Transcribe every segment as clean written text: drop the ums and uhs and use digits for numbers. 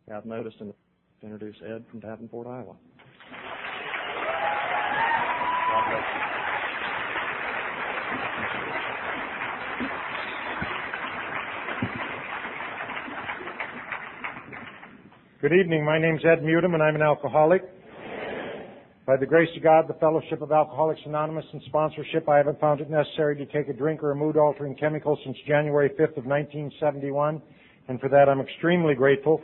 I've noticed and introduce Ed from Davenport, Iowa. Good evening. My name's Ed Mutum, and I'm an alcoholic. By the grace of God, the Fellowship of Alcoholics Anonymous, and sponsorship, I haven't found it necessary to take a drink or a mood-altering chemical since January 5th of 1971, and for that I'm extremely grateful.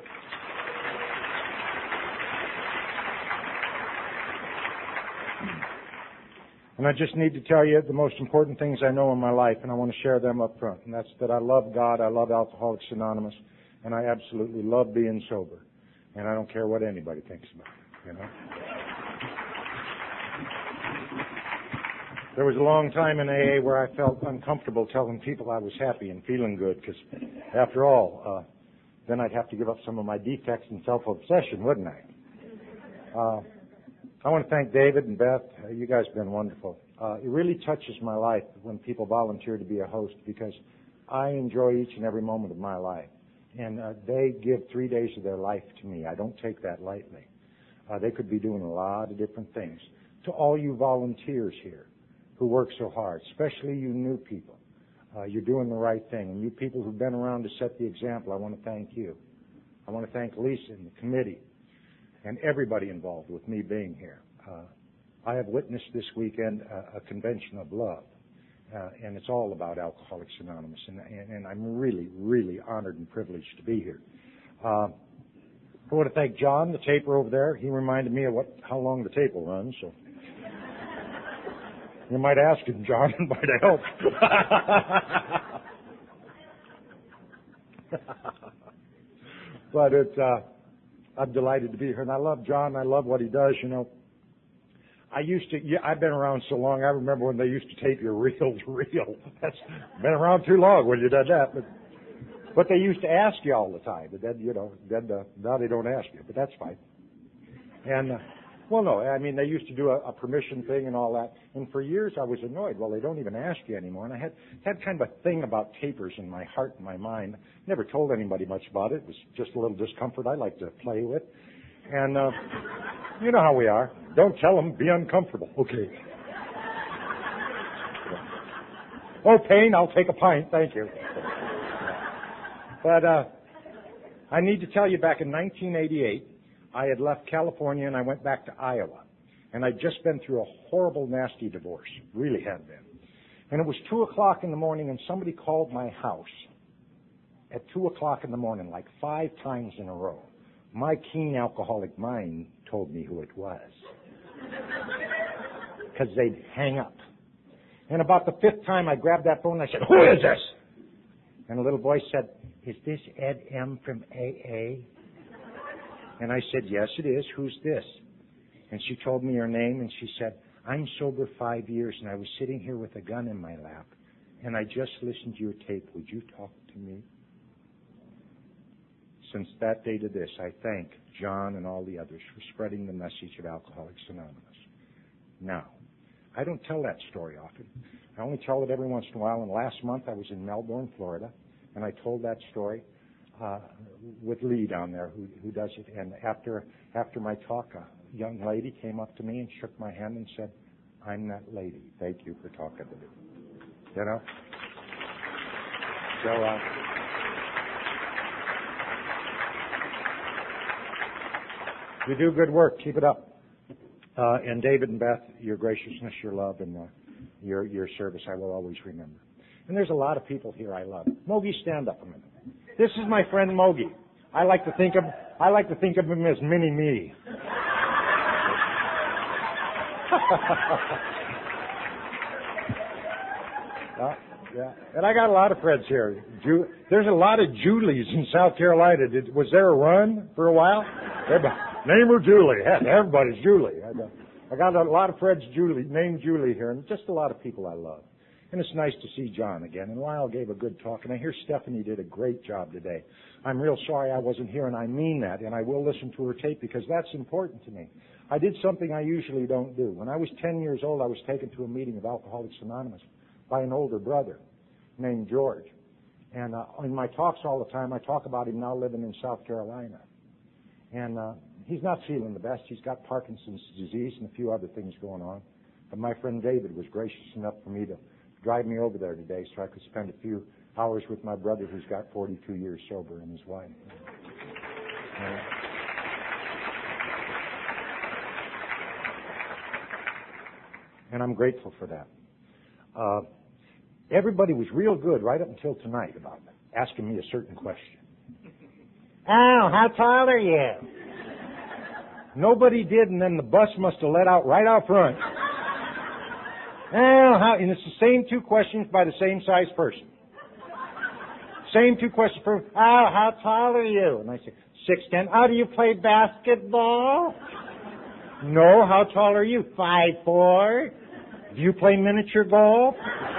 And I just need to tell you the most important things I know in my life, and I want to share them up front, and that's that I love God, I love Alcoholics Anonymous, and I absolutely love being sober. And I don't care what anybody thinks about it, you know. There was a long time in AA where I felt uncomfortable telling people I was happy and feeling good, because after all, then I'd have to give up some of my defects and self-obsession, wouldn't I? I want to thank David and Beth. You guys have been wonderful. It really touches my life when people volunteer to be a host, because I enjoy each and every moment of my life. And they give 3 days of their life to me. I don't take that lightly. They could be doing a lot of different things. To all you volunteers here who work so hard, especially you new people, you're doing the right thing. And you people who've been around to set the example, I want to thank you. I want to thank Lisa and the committee and everybody involved with me being here. I have witnessed this weekend a convention of love. And it's all about Alcoholics Anonymous, and I'm really, really honored and privileged to be here. I want to thank John, the taper over there. He reminded me of how long the tape will run, so you might ask him, John, it might help. But I'm delighted to be here, and I love John. I love what he does, you know. I've been around so long, I remember when they used to tape your reel to reel. That's been around too long when you did that. But they used to ask you all the time. But then, now they don't ask you, but that's fine. And, they used to do a permission thing and all that. And for years I was annoyed. Well, they don't even ask you anymore. And I had kind of a thing about tapers in my heart and my mind. Never told anybody much about it. It was just a little discomfort I like to play with. And, you know how we are. Don't tell them, be uncomfortable. Okay. Oh, pain, I'll take a pint, thank you. But I need to tell you, back in 1988, I had left California and I went back to Iowa. And I'd just been through a horrible, nasty divorce. Really had been. And it was 2 o'clock in the morning, and somebody called my house at 2 o'clock in the morning, like 5 times in a row. My keen alcoholic mind told me who it was, because they'd hang up. And about the 5th time I grabbed that phone and I said, "Who is this?" And a little voice said, "Is this Ed M. from AA?" And I said, "Yes, it is. Who's this?" And she told me her name, and she said, "I'm sober 5 years, and I was sitting here with a gun in my lap, and I just listened to your tape. Would you talk to me?" Since that day to this, I thank John and all the others for spreading the message of Alcoholics Anonymous. Now, I don't tell that story often. I only tell it every once in a while. And last month I was in Melbourne, Florida, and I told that story with Lee down there who does it. And after my talk, a young lady came up to me and shook my hand and said, "I'm that lady. Thank you for talking to me." You know? So, you do good work. Keep it up. And David and Beth, your graciousness, your love, and your service, I will always remember. And there's a lot of people here I love. Mogi, stand up a minute. This is my friend Mogi. I like to think of him as mini me. Yeah. And I got a lot of friends here. There's a lot of Julies in South Carolina. Was there a run for a while? Name her Julie. Everybody's Julie. I got a lot of friends named Julie here, and just a lot of people I love. And it's nice to see John again. And Lyle gave a good talk, and I hear Stephanie did a great job today. I'm real sorry I wasn't here, and I mean that, and I will listen to her tape because that's important to me. I did something I usually don't do. When I was 10 years old, I was taken to a meeting of Alcoholics Anonymous by an older brother named George. And in my talks all the time, I talk about him now living in South Carolina. And he's not feeling the best. He's got Parkinson's disease and a few other things going on. But my friend David was gracious enough for me to drive me over there today so I could spend a few hours with my brother who's got 42 years sober and his wife. And I'm grateful for that. Everybody was real good right up until tonight about asking me a certain question. Al, how tall are you? Nobody did, and then the bus must have let out right out front. Al, and it's the same two questions by the same size person. Same two questions for Al, how tall are you? And I say, 6'10". Oh, do you play basketball? No, how tall are you? 5'4". Do you play miniature golf?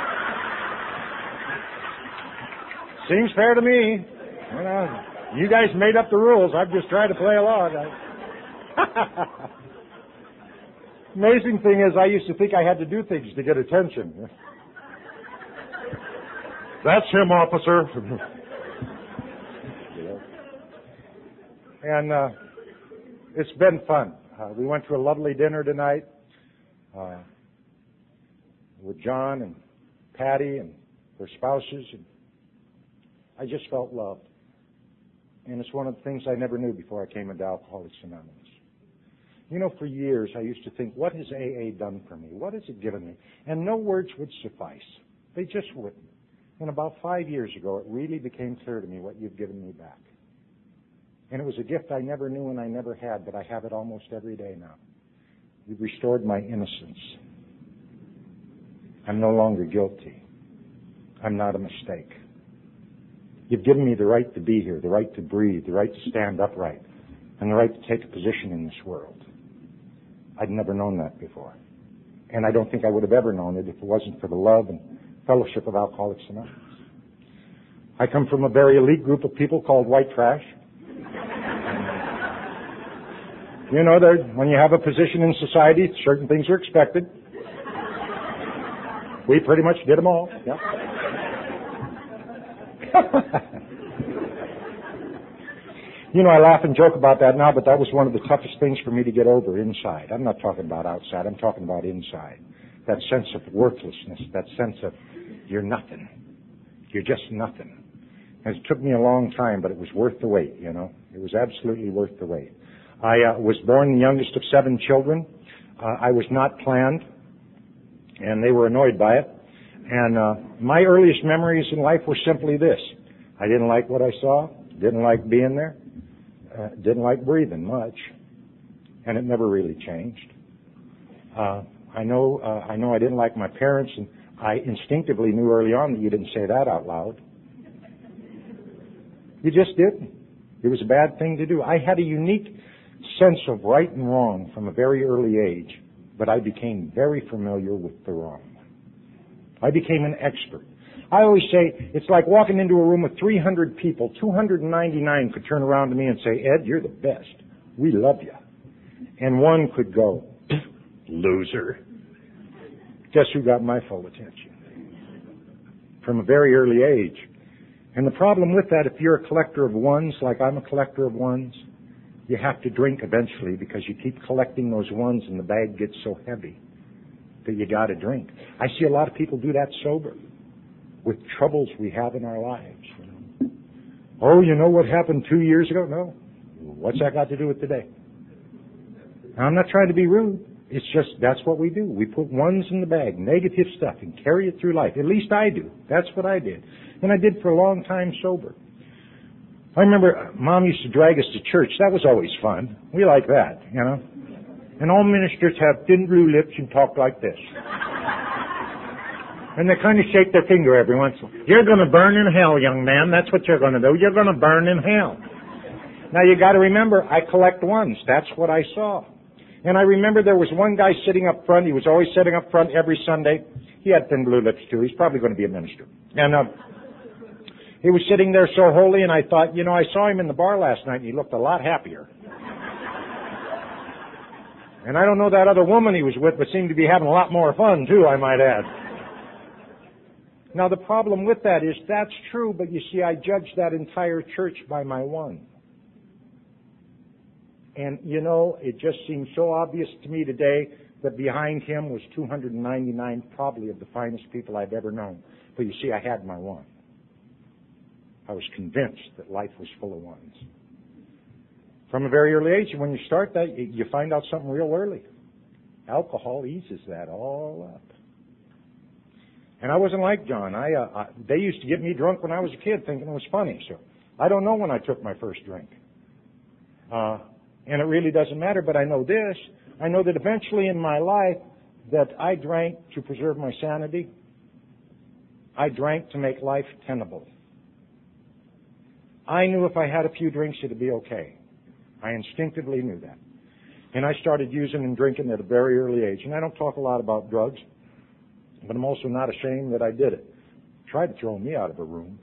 Seems fair to me. You guys made up the rules. I've just tried to play along. Amazing thing is, I used to think I had to do things to get attention. That's him, officer. And it's been fun. We went to a lovely dinner tonight with John and Patty and their spouses. And I just felt loved. And it's one of the things I never knew before I came into Alcoholics Anonymous. You know, for years I used to think, what has AA done for me? What has it given me? And no words would suffice. They just wouldn't. And about 5 years ago, it really became clear to me what you've given me back. And it was a gift I never knew and I never had, but I have it almost every day now. You've restored my innocence. I'm no longer guilty. I'm not a mistake. You've given me the right to be here, the right to breathe, the right to stand upright, and the right to take a position in this world. I'd never known that before. And I don't think I would have ever known it if it wasn't for the love and fellowship of Alcoholics Anonymous. I come from a very elite group of people called white trash. You know, when you have a position in society, certain things are expected. We pretty much did them all. Yeah. You know, I laugh and joke about that now, but that was one of the toughest things for me to get over inside. I'm not talking about outside. I'm talking about inside. That sense of worthlessness, that sense of you're nothing. You're just nothing. And it took me a long time, but it was worth the wait, you know. It was absolutely worth the wait. I was born the youngest of 7 children. I was not planned, and they were annoyed by it. And my earliest memories in life were simply this. I didn't like what I saw, didn't like being there, didn't like breathing much, and it never really changed. I know I didn't like my parents, and I instinctively knew early on that you didn't say that out loud. You just didn't. It was a bad thing to do. I had a unique sense of right and wrong from a very early age, but I became very familiar with the wrong. I became an expert. I always say it's like walking into a room with 300 people. 299 could turn around to me and say, Ed, you're the best. We love you. And one could go, loser. Guess who got my full attention? From a very early age. And the problem with that, if you're a collector of ones, like I'm a collector of ones, you have to drink eventually because you keep collecting those ones and the bag gets so heavy that you got to drink. I see a lot of people do that sober with troubles we have in our lives. You know? Oh, you know what happened 2 years ago? No. What's that got to do with today? Now, I'm not trying to be rude. It's just that's what we do. We put ones in the bag, negative stuff, and carry it through life. At least I do. That's what I did. And I did for a long time sober. I remember Mom used to drag us to church. That was always fun. We like that, you know. And all ministers have thin blue lips and talk like this. And they kind of shake their finger every once in a while. You're going to burn in hell, young man. That's what you're going to do. You're going to burn in hell. Now, you got to remember, I collect ones. That's what I saw. And I remember there was one guy sitting up front. He was always sitting up front every Sunday. He had thin blue lips, too. He's probably going to be a minister. And he was sitting there so holy, and I thought, you know, I saw him in the bar last night, and he looked a lot happier. And I don't know that other woman he was with, but seemed to be having a lot more fun, too, I might add. Now, the problem with that is that's true, but you see, I judged that entire church by my one. And, you know, it just seems so obvious to me today that behind him was 299 probably of the finest people I've ever known. But you see, I had my one. I was convinced that life was full of ones. From a very early age, when you start that, you find out something real early. Alcohol eases that all up. And I wasn't like John. They used to get me drunk when I was a kid thinking it was funny. So I don't know when I took my first drink. And it really doesn't matter, but I know this. I know that eventually in my life that I drank to preserve my sanity. I drank to make life tenable. I knew if I had a few drinks, it'd be okay. I instinctively knew that. And I started using and drinking at a very early age. And I don't talk a lot about drugs, but I'm also not ashamed that I did it. Tried to throw me out of a room.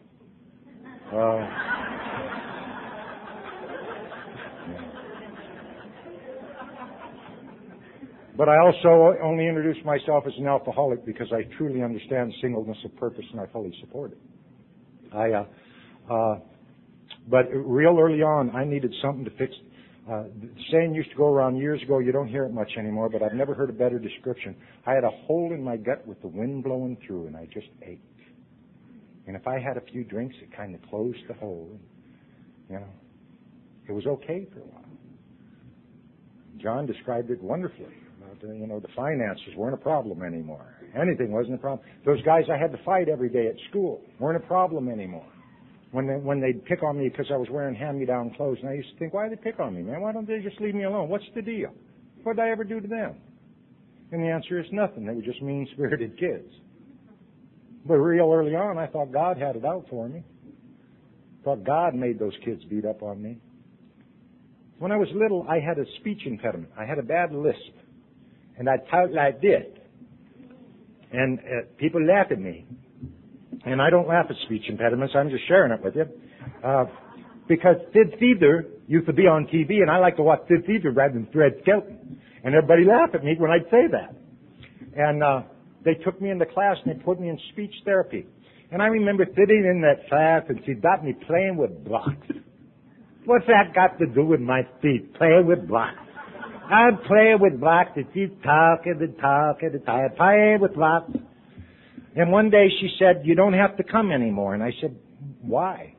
But I also only introduced myself as an alcoholic because I truly understand singleness of purpose and I fully support it. But real early on, I needed something to fix. The saying used to go around years ago, you don't hear it much anymore, but I've never heard a better description. I had a hole in my gut with the wind blowing through, and I just ached. And if I had a few drinks, it kind of closed the hole. And, you know, it was okay for a while. John described it wonderfully. You know, the finances weren't a problem anymore. Anything wasn't a problem. Those guys I had to fight every day at school weren't a problem anymore. When they'd pick on me because I was wearing hand-me-down clothes, and I used to think, why do they pick on me, man? Why don't they just leave me alone? What's the deal? What did I ever do to them? And the answer is nothing. They were just mean-spirited kids. But real early on, I thought God had it out for me. Thought God made those kids beat up on me. When I was little, I had a speech impediment. I had a bad lisp. And I'd talk like this. And people laugh at me. And I don't laugh at speech impediments. I'm just sharing it with you. Because Sid Caesar used to be on TV, and I like to watch Sid Caesar rather than Fred Skelton. And everybody laughed at me when I'd say that. And they took me into class, and they put me in speech therapy. And I remember sitting in that class, and she got me playing with blocks. What's that got to do with my speech? Playing with blocks. I'm playing with blocks, and she's talking and talking and talking, playing with blocks. And one day she said, you don't have to come anymore. And I said, why?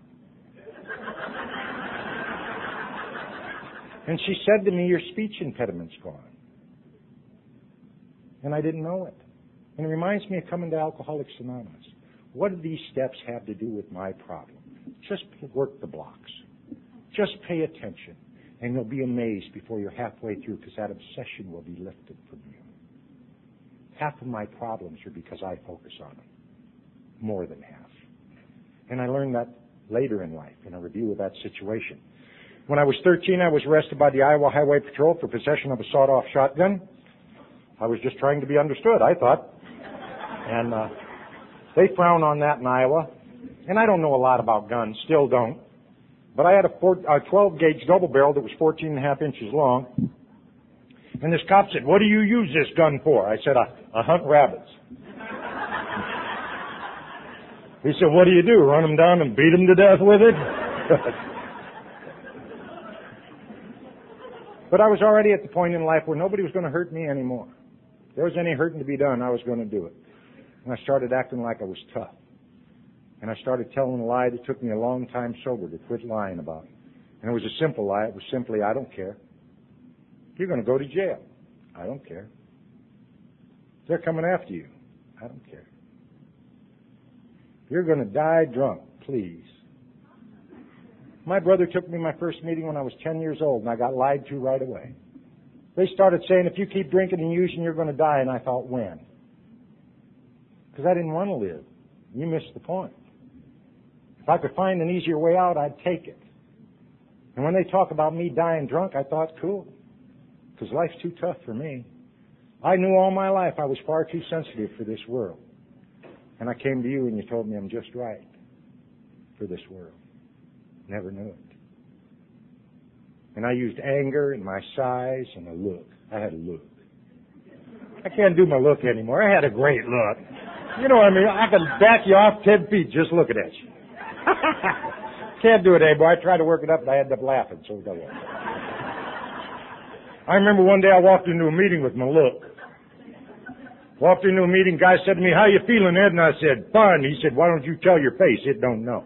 And she said to me, your speech impediment's gone. And I didn't know it. And it reminds me of coming to Alcoholics Anonymous. What do these steps have to do with my problem? Just work the blocks. Just pay attention. And you'll be amazed before you're halfway through because that obsession will be lifted from you. Half of my problems are because I focus on them. More than half. And I learned that later in life in a review of that situation. When I was 13, I was arrested by the Iowa Highway Patrol for possession of a sawed-off shotgun. I was just trying to be understood, I thought. And they frown on that in Iowa. And I don't know a lot about guns, still don't. But I had a 12-gauge double barrel that was 14 and a half inches long. And this cop said, what do you use this gun for? I said, I hunt rabbits. He said, what do you do, run them down and beat them to death with it? But I was already at the point in life where nobody was going to hurt me anymore. If there was any hurting to be done, I was going to do it. And I started acting like I was tough. And I started telling a lie that took me a long time sober to quit lying about. And it was a simple lie. It was simply, I don't care. You're going to go to jail. I don't care. They're coming after you. I don't care. You're going to die drunk, please. My brother took me to my first meeting when I was 10 years old, and I got lied to right away. They started saying, if you keep drinking and using, you're going to die. And I thought, when? Because I didn't want to live. You missed the point. If I could find an easier way out, I'd take it. And when they talk about me dying drunk, I thought, cool. Because life's too tough for me. I knew all my life I was far too sensitive for this world. And I came to you and you told me I'm just right for this world. Never knew it. And I used anger and my size and a look. I had a look. I can't do my look anymore. I had a great look. You know what I mean? I can back you off 10 feet just looking at you. Can't do it anymore. I tried to work it up, but I ended up laughing, so it doesn't work. I remember one day I walked into a meeting with my look. Walked into a meeting, guy said to me, "How you feeling, Ed?" And I said, "Fine." He said, "Why don't you tell your face? It don't know."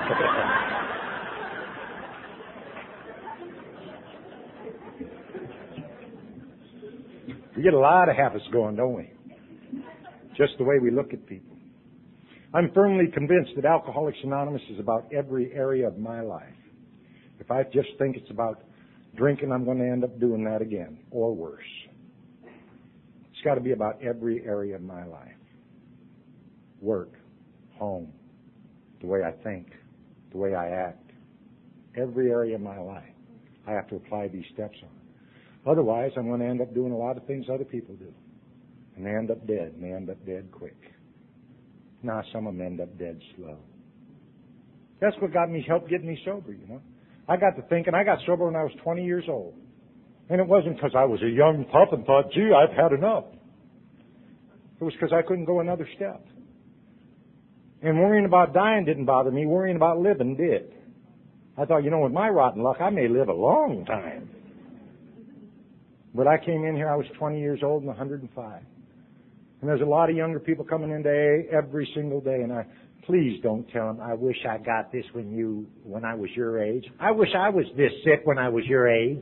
We get a lot of habits going, don't we? Just the way we look at people. I'm firmly convinced that Alcoholics Anonymous is about every area of my life. If I just think it's about drinking, I'm going to end up doing that again, or worse. It's got to be about every area of my life. Work, home, the way I think, the way I act. Every area of my life, I have to apply these steps on. Otherwise, I'm going to end up doing a lot of things other people do. And they end up dead, and they end up dead quick. Now, some of them end up dead slow. That's what helped get me sober, you know. I got to thinking, I got sober when I was 20 years old. And it wasn't because I was a young pup and thought, gee, I've had enough. It was because I couldn't go another step. And worrying about dying didn't bother me. Worrying about living did. I thought, you know, with my rotten luck, I may live a long time. But I came in here, I was 20 years old and 105. And there's a lot of younger people coming into AA every single day. And please don't tell them, I wish I got this when I was your age. I wish I was this sick when I was your age.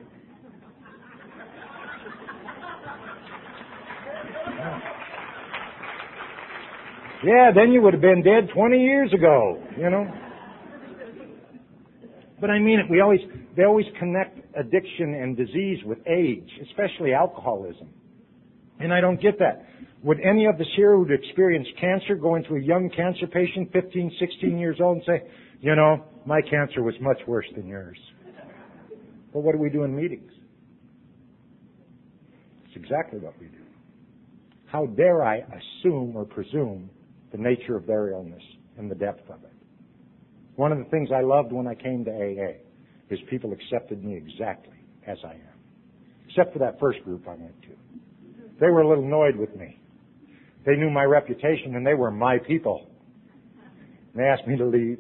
Yeah, then you would have been dead 20 years ago, you know. But I mean it. They always connect addiction and disease with age, especially alcoholism. And I don't get that. Would any of us here who'd experienced cancer go into a young cancer patient, 15, 16 years old, and say, you know, my cancer was much worse than yours? But what do we do in meetings? It's exactly what we do. How dare I assume or presume the nature of their illness and the depth of it? One of the things I loved when I came to AA is people accepted me exactly as I am. Except for that first group I went to. They were a little annoyed with me. They knew my reputation and they were my people. And they asked me to leave.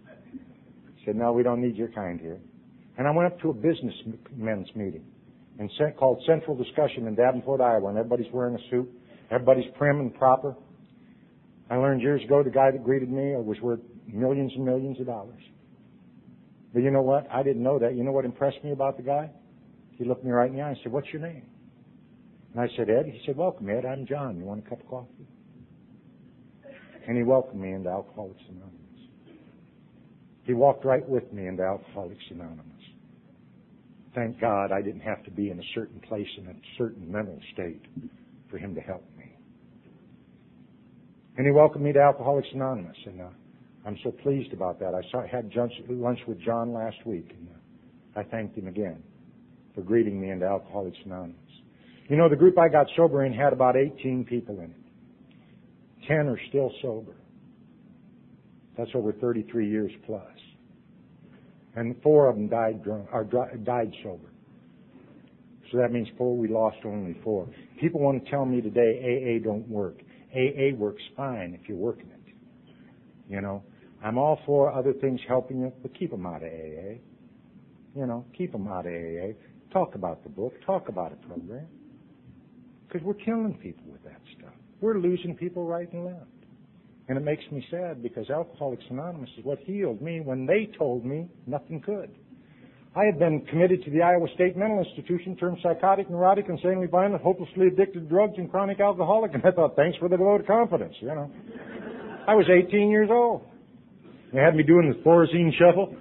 I said, no, we don't need your kind here. And I went up to a businessmen's meeting called Central Discussion in Davenport, Iowa, and everybody's wearing a suit. Everybody's prim and proper. I learned years ago the guy that greeted me was worth millions and millions of dollars. But you know what? I didn't know that. You know what impressed me about the guy? He looked me right in the eye and said, what's your name? And I said, Ed. He said, welcome, Ed. I'm John. You want a cup of coffee? And he welcomed me into Alcoholics Anonymous. He walked right with me into Alcoholics Anonymous. Thank God I didn't have to be in a certain place in a certain mental state for him to help me. And he welcomed me to Alcoholics Anonymous, and I'm so pleased about that. I had lunch with John last week, and I thanked him again for greeting me into Alcoholics Anonymous. You know, the group I got sober in had about 18 people in it. 10 are still sober. That's over 33 years plus. And 4 of them died sober. So that means 4, we lost only 4. People want to tell me today AA don't work. AA works fine if you're working it. You know, I'm all for other things helping you, but keep them out of AA. You know, keep them out of AA. Talk about the book. Talk about a program. Because we're killing people with that stuff. We're losing people right and left. And it makes me sad because Alcoholics Anonymous is what healed me when they told me nothing could. I had been committed to the Iowa State Mental Institution, termed psychotic, neurotic, insanely violent, hopelessly addicted to drugs, and chronic alcoholic, and I thought, thanks for the vote of confidence, you know. I was 18 years old. They had me doing the Thorazine shuffle.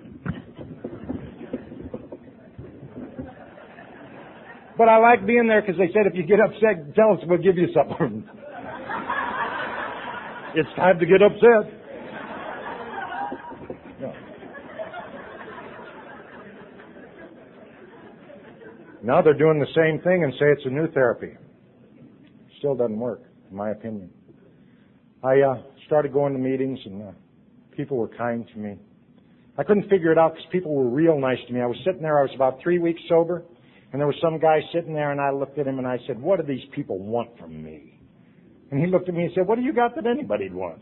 But I liked being there because they said, if you get upset, tell us, we'll give you something. It's time to get upset. No. Now they're doing the same thing and say it's a new therapy. Still doesn't work, in my opinion. I started going to meetings and people were kind to me. I couldn't figure it out because people were real nice to me. I was sitting there, I was about 3 weeks sober, and there was some guy sitting there, and I looked at him and I said, what do these people want from me? And he looked at me and said, what do you got that anybody'd want?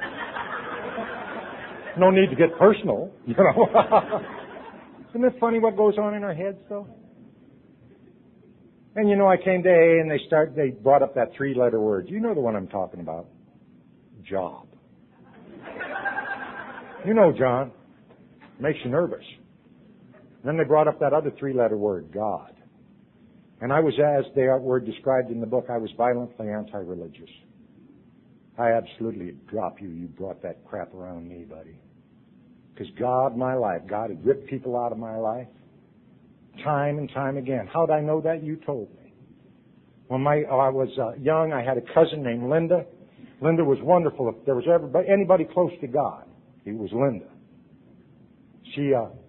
No need to get personal, you know. Isn't it funny what goes on in our heads, though? And you know, I came to AA and they brought up that 3-letter word. You know the one I'm talking about. Job. You know, John. Makes you nervous. Then they brought up that other 3-letter word, God. And I was, as the word described in the book, I was violently anti-religious. I absolutely drop you. You brought that crap around me, buddy. Because God, my life, God had ripped people out of my life time and time again. How'd I know that? You told me. When I was young, I had a cousin named Linda. Linda was wonderful. If there was anybody close to God, it was Linda. She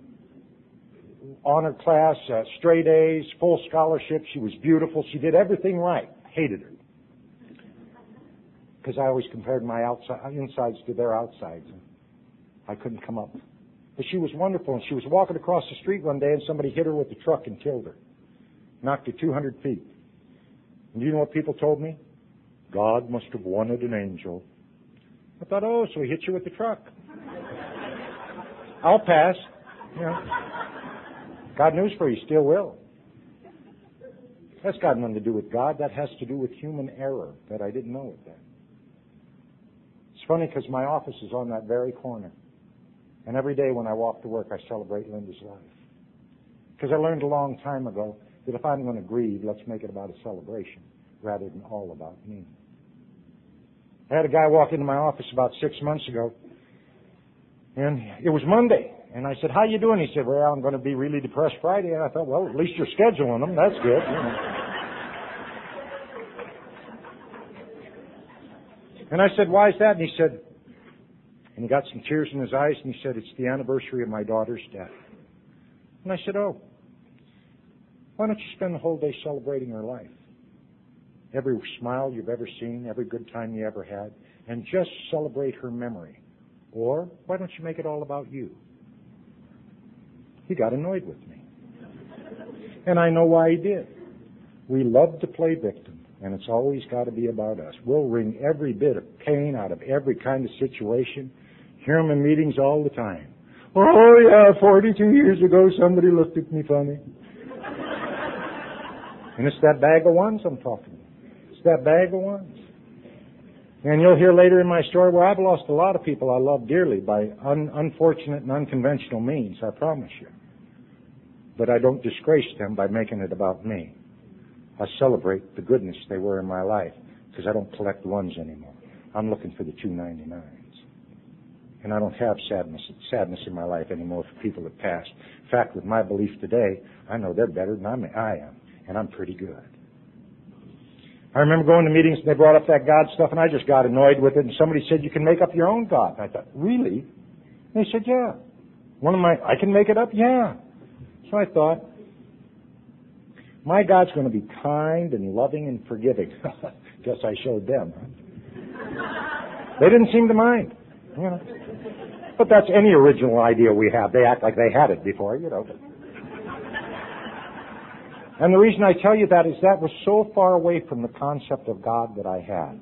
honor class, straight A's, full scholarship. She was beautiful. She did everything right. Hated her. Because I always compared my insides to their outsides. I couldn't come up. But she was wonderful, and she was walking across the street one day, and somebody hit her with a truck and killed her. Knocked her 200 feet. And you know what people told me? God must have wanted an angel. I thought, oh, so he hit you with the truck. I'll pass. You know. God news for you, still will. That's got nothing to do with God. That has to do with human error that I didn't know it then. It's funny because my office is on that very corner. And every day when I walk to work, I celebrate Linda's life. Because I learned a long time ago that if I'm going to grieve, let's make it about a celebration rather than all about me. I had a guy walk into my office about 6 months ago, and it was Monday. And I said, how you doing? He said, well, I'm going to be really depressed Friday. And I thought, well, at least you're scheduling them. That's good. You know. And I said, why is that? And he said, and he got some tears in his eyes, and he said, it's the anniversary of my daughter's death. And I said, oh, why don't you spend the whole day celebrating her life? Every smile you've ever seen, every good time you ever had, and just celebrate her memory. Or why don't you make it all about you? He got annoyed with me. And I know why he did. We love to play victim, and it's always got to be about us. We'll wring every bit of pain out of every kind of situation. Hear them in meetings all the time. Oh, yeah, 42 years ago somebody looked at me funny. And it's that bag of ones I'm talking about. It's that bag of ones. And you'll hear later in my story where I've lost a lot of people I love dearly by unfortunate and unconventional means, I promise you. But I don't disgrace them by making it about me. I celebrate the goodness they were in my life because I don't collect ones anymore. I'm looking for the 299s. And I don't have sadness in my life anymore for people that passed. In fact, with my belief today, I know they're better than I am, and I'm pretty good. I remember going to meetings and they brought up that God stuff, and I just got annoyed with it. And somebody said, you can make up your own God. And I thought, really? And they said, yeah. I can make it up? Yeah. So I thought, my God's going to be kind and loving and forgiving. Guess I showed them. Huh? They didn't seem to mind. You know. But that's any original idea we have. They act like they had it before, you know. And the reason I tell you that is that was so far away from the concept of God that I had.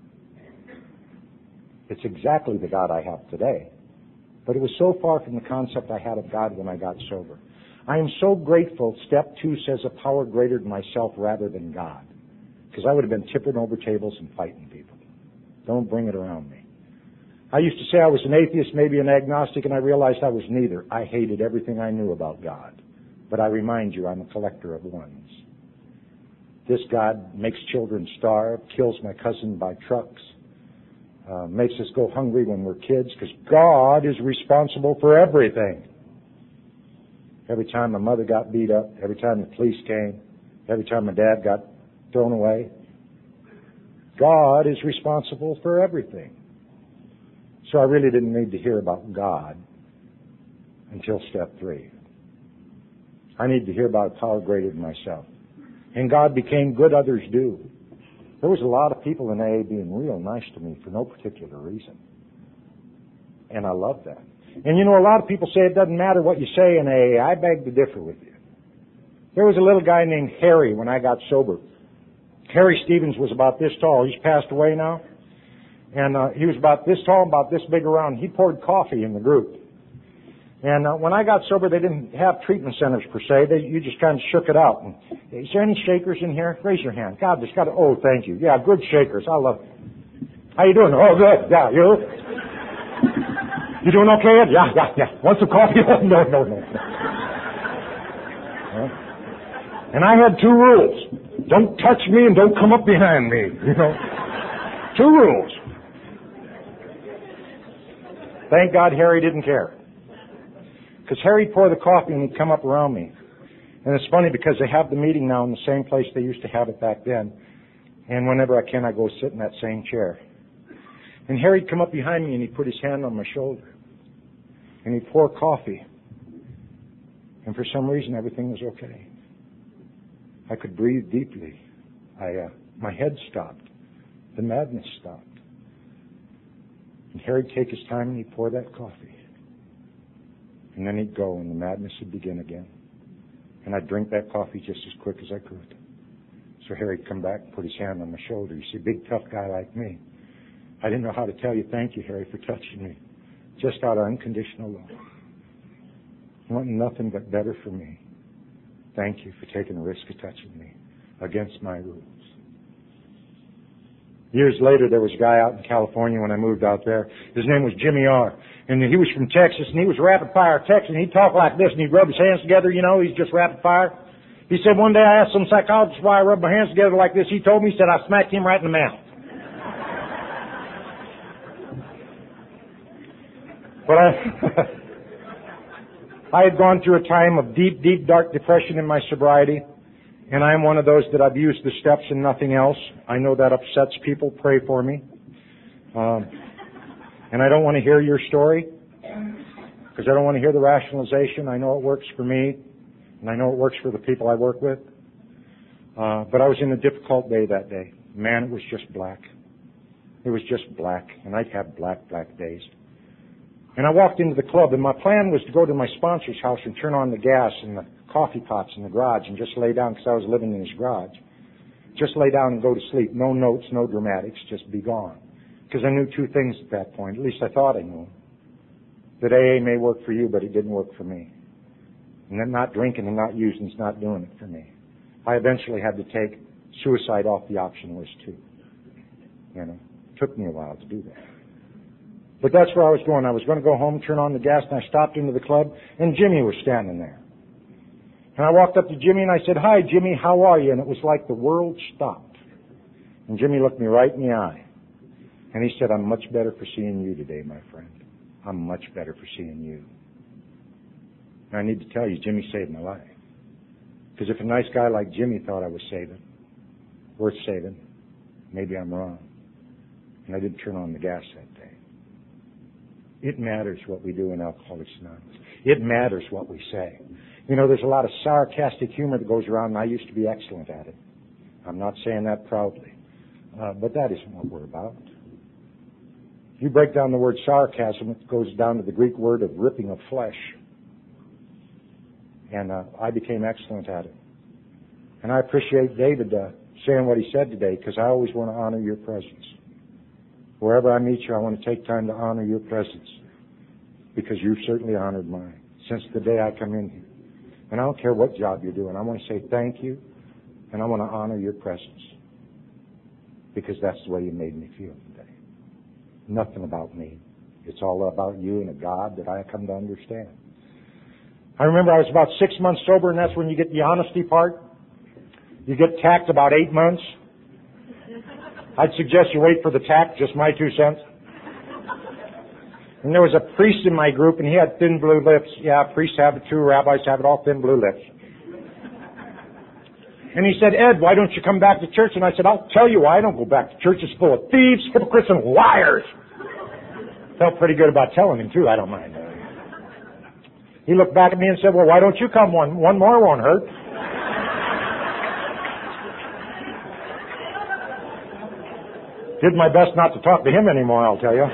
It's exactly the God I have today. But it was so far from the concept I had of God when I got sober. I am so grateful step 2 says a power greater than myself rather than God. Because I would have been tipping over tables and fighting people. Don't bring it around me. I used to say I was an atheist, maybe an agnostic, and I realized I was neither. I hated everything I knew about God. But I remind you, I'm a collector of ones. This God makes children starve, kills my cousin by trucks, makes us go hungry when we're kids, because God is responsible for everything. Every time my mother got beat up, every time the police came, every time my dad got thrown away, God is responsible for everything. So I really didn't need to hear about God until step 3. I need to hear about a power greater than myself. And God became good, others do. There was a lot of people in AA being real nice to me for no particular reason. And I love that. And you know, a lot of people say it doesn't matter what you say in AA. I beg to differ with you. There was a little guy named Harry when I got sober. Harry Stevens was about this tall. He's passed away now. And he was about this tall, about this big around. He poured coffee in the group. And when I got sober, they didn't have treatment centers per se. You just kind of shook it out. And, is there any shakers in here? Raise your hand. God, there's got to. Oh, thank you. Yeah, good shakers. I love it. How you doing? Oh, good. Yeah, you? You doing okay, Ed? Yeah. Want some coffee? Oh, no. And I had 2 rules. Don't touch me and don't come up behind me. 2 rules. Thank God Harry didn't care. Because Harry'd pour the coffee and he'd come up around me. And it's funny because they have the meeting now in the same place they used to have it back then. And whenever I can, I go sit in that same chair. And Harry'd come up behind me and he'd put his hand on my shoulder. And he'd pour coffee. And for some reason, everything was okay. I could breathe deeply. My head stopped. The madness stopped. And Harry'd take his time and he'd pour that coffee. And then he'd go and the madness would begin again. And I'd drink that coffee just as quick as I could. So Harry'd come back and put his hand on my shoulder. You see, big tough guy like me. I didn't know how to tell you thank you, Harry, for touching me. Just out of unconditional love. Wanting nothing but better for me. Thank you for taking the risk of touching me against my rules. Years later, there was a guy out in California when I moved out there. His name was Jimmy R. And he was from Texas, and he was rapid fire Texan. He'd talk like this, and he'd rub his hands together, he's just rapid fire. He said one day I asked some psychologist why I rubbed my hands together like this. He told me, he said, I smacked him right in the mouth. But I had gone through a time of deep, deep, dark depression in my sobriety. And I am one of those that I've used the steps and nothing else. I know that upsets people. Pray for me. And I don't want to hear your story because I don't want to hear the rationalization. I know it works for me, and I know it works for the people I work with. But I was in a difficult day that day. Man, it was just black. It was just black, and I'd have black days. And I walked into the club, and my plan was to go to my sponsor's house and turn on the gas and the coffee pots in the garage and just lay down because I was living in his garage. Just lay down and go to sleep. No notes, no dramatics, just be gone. Because I knew 2 things at that point. At least I thought I knew. That AA may work for you, but it didn't work for me. And that not drinking and not using is not doing it for me. I eventually had to take suicide off the option list too. It took me a while to do that. But that's where I was going. I was going to go home, turn on the gas, and I stopped into the club, and Jimmy was standing there. And I walked up to Jimmy and I said, "Hi, Jimmy, how are you?" And it was like the world stopped. And Jimmy looked me right in the eye. And he said, "I'm much better for seeing you today, my friend. I'm much better for seeing you." And I need to tell you, Jimmy saved my life. Because if a nice guy like Jimmy thought I was worth saving, maybe I'm wrong. And I didn't turn on the gas that day. It matters what we do in Alcoholics Anonymous. It matters what we say. There's a lot of sarcastic humor that goes around, and I used to be excellent at it. I'm not saying that proudly. But that isn't what we're about. If you break down the word sarcasm, it goes down to the Greek word of ripping of flesh. And I became excellent at it. And I appreciate David saying what he said today, because I always want to honor your presence. Wherever I meet you, I want to take time to honor your presence, because you've certainly honored mine since the day I come in here. And I don't care what job you're doing. I want to say thank you, and I want to honor your presence, because that's the way you made me feel today. Nothing about me. It's all about you and a God that I come to understand. I remember I was about 6 months sober, and that's when you get the honesty part. You get tacked about 8 months. I'd suggest you wait for the tack, just my 2 cents. And there was a priest in my group, and he had thin blue lips. Yeah, priests have it too, rabbis have it, all thin blue lips. And he said, "Ed, why don't you come back to church?" And I said, "I'll tell you why I don't go back to church. It's full of thieves, hypocrites, and liars." Felt pretty good about telling him, too. I don't mind. He looked back at me and said, "Well, why don't you come? One more won't hurt." Did my best not to talk to him anymore, I'll tell you.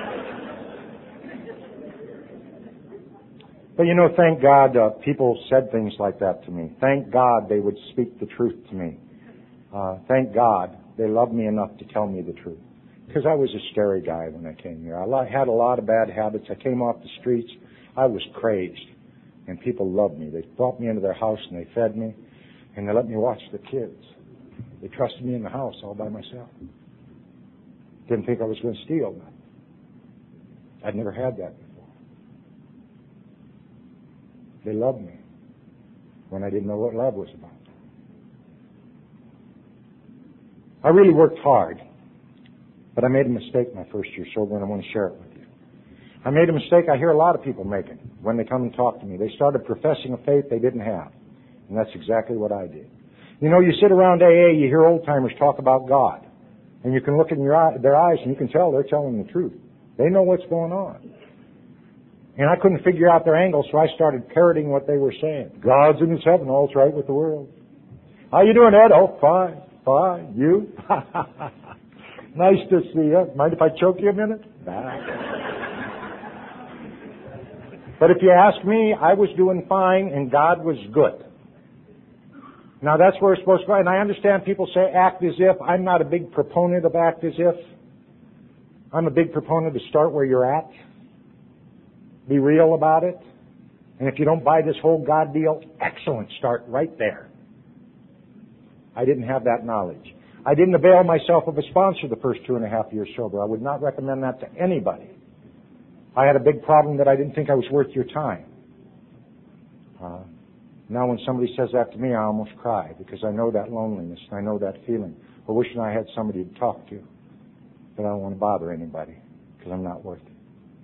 But thank God people said things like that to me. Thank God they would speak the truth to me. Thank God they loved me enough to tell me the truth. Because I was a scary guy when I came here. I had a lot of bad habits. I came off the streets. I was crazed. And people loved me. They brought me into their house and they fed me. And they let me watch the kids. They trusted me in the house all by myself. Didn't think I was going to steal. I'd never had that before. They loved me when I didn't know what love was about. I really worked hard, but I made a mistake my first year sober, and I want to share it with you. I made a mistake I hear a lot of people making when they come and talk to me. They started professing a faith they didn't have, and that's exactly what I did. You know, you sit around AA, you hear old-timers talk about God, and you can look in their eyes and you can tell they're telling the truth. They know what's going on. And I couldn't figure out their angle, so I started parroting what they were saying. God's in his heaven, all's right with the world. How you doing, Ed? Oh, fine. Fine. You? Nice to see you. Mind if I choke you a minute? Nah. But if you ask me, I was doing fine and God was good. Now that's where it's supposed to go. And I understand people say act as if. I'm not a big proponent of act as if. I'm a big proponent to start where you're at. Be real about it. And if you don't buy this whole God deal, excellent. Start right there. I didn't have that knowledge. I didn't avail myself of a sponsor the first 2.5 years sober. I would not recommend that to anybody. I had a big problem that I didn't think I was worth your time. Now when somebody says that to me, I almost cry because I know that loneliness and I know that feeling. I wishing I had somebody to talk to. But I don't want to bother anybody because I'm not worth it.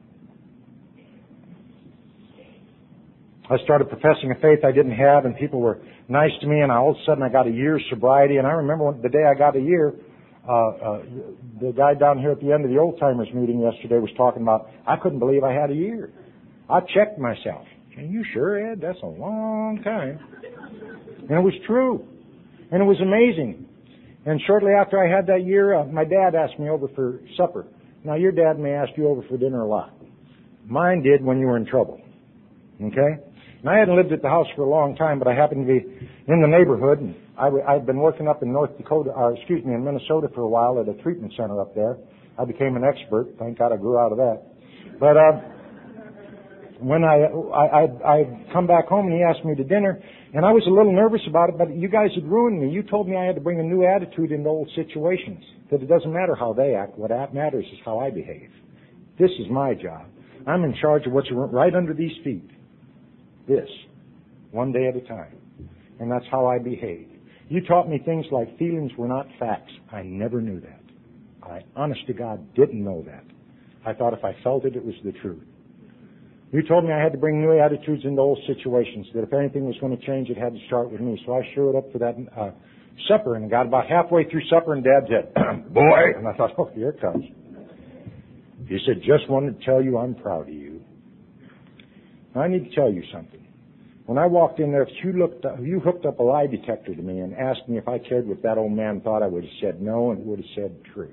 I started professing a faith I didn't have, and people were nice to me, and all of a sudden I got a year's sobriety. And I remember the day I got a year, the guy down here at the end of the old-timers meeting yesterday was talking about, I couldn't believe I had a year. I checked myself. Are you sure, Ed? That's a long time. And it was true. And it was amazing. And shortly after I had that year, my dad asked me over for supper. Now, your dad may ask you over for dinner a lot. Mine did when you were in trouble. Okay? And I hadn't lived at the house for a long time, but I happened to be in the neighborhood. And I'd been working up in in Minnesota for a while at a treatment center up there. I became an expert. Thank God I grew out of that. But when I'd come back home and he asked me to dinner, and I was a little nervous about it, but you guys had ruined me. You told me I had to bring a new attitude into old situations, that it doesn't matter how they act. What matters is how I behave. This is my job. I'm in charge of what's right under these feet. This, one day at a time. And that's how I behave. You taught me things like feelings were not facts. I never knew that. I, honest to God, didn't know that. I thought if I felt it, it was the truth. You told me I had to bring new attitudes into old situations, that if anything was going to change, it had to start with me. So I showed up for that supper, and got about halfway through supper, and Dad said, boy, and I thought, oh, here it comes. He said, just wanted to tell you I'm proud of you. Now, I need to tell you something. When I walked in there, if you hooked up a lie detector to me and asked me if I cared what that old man thought, I would have said no, and would have said true.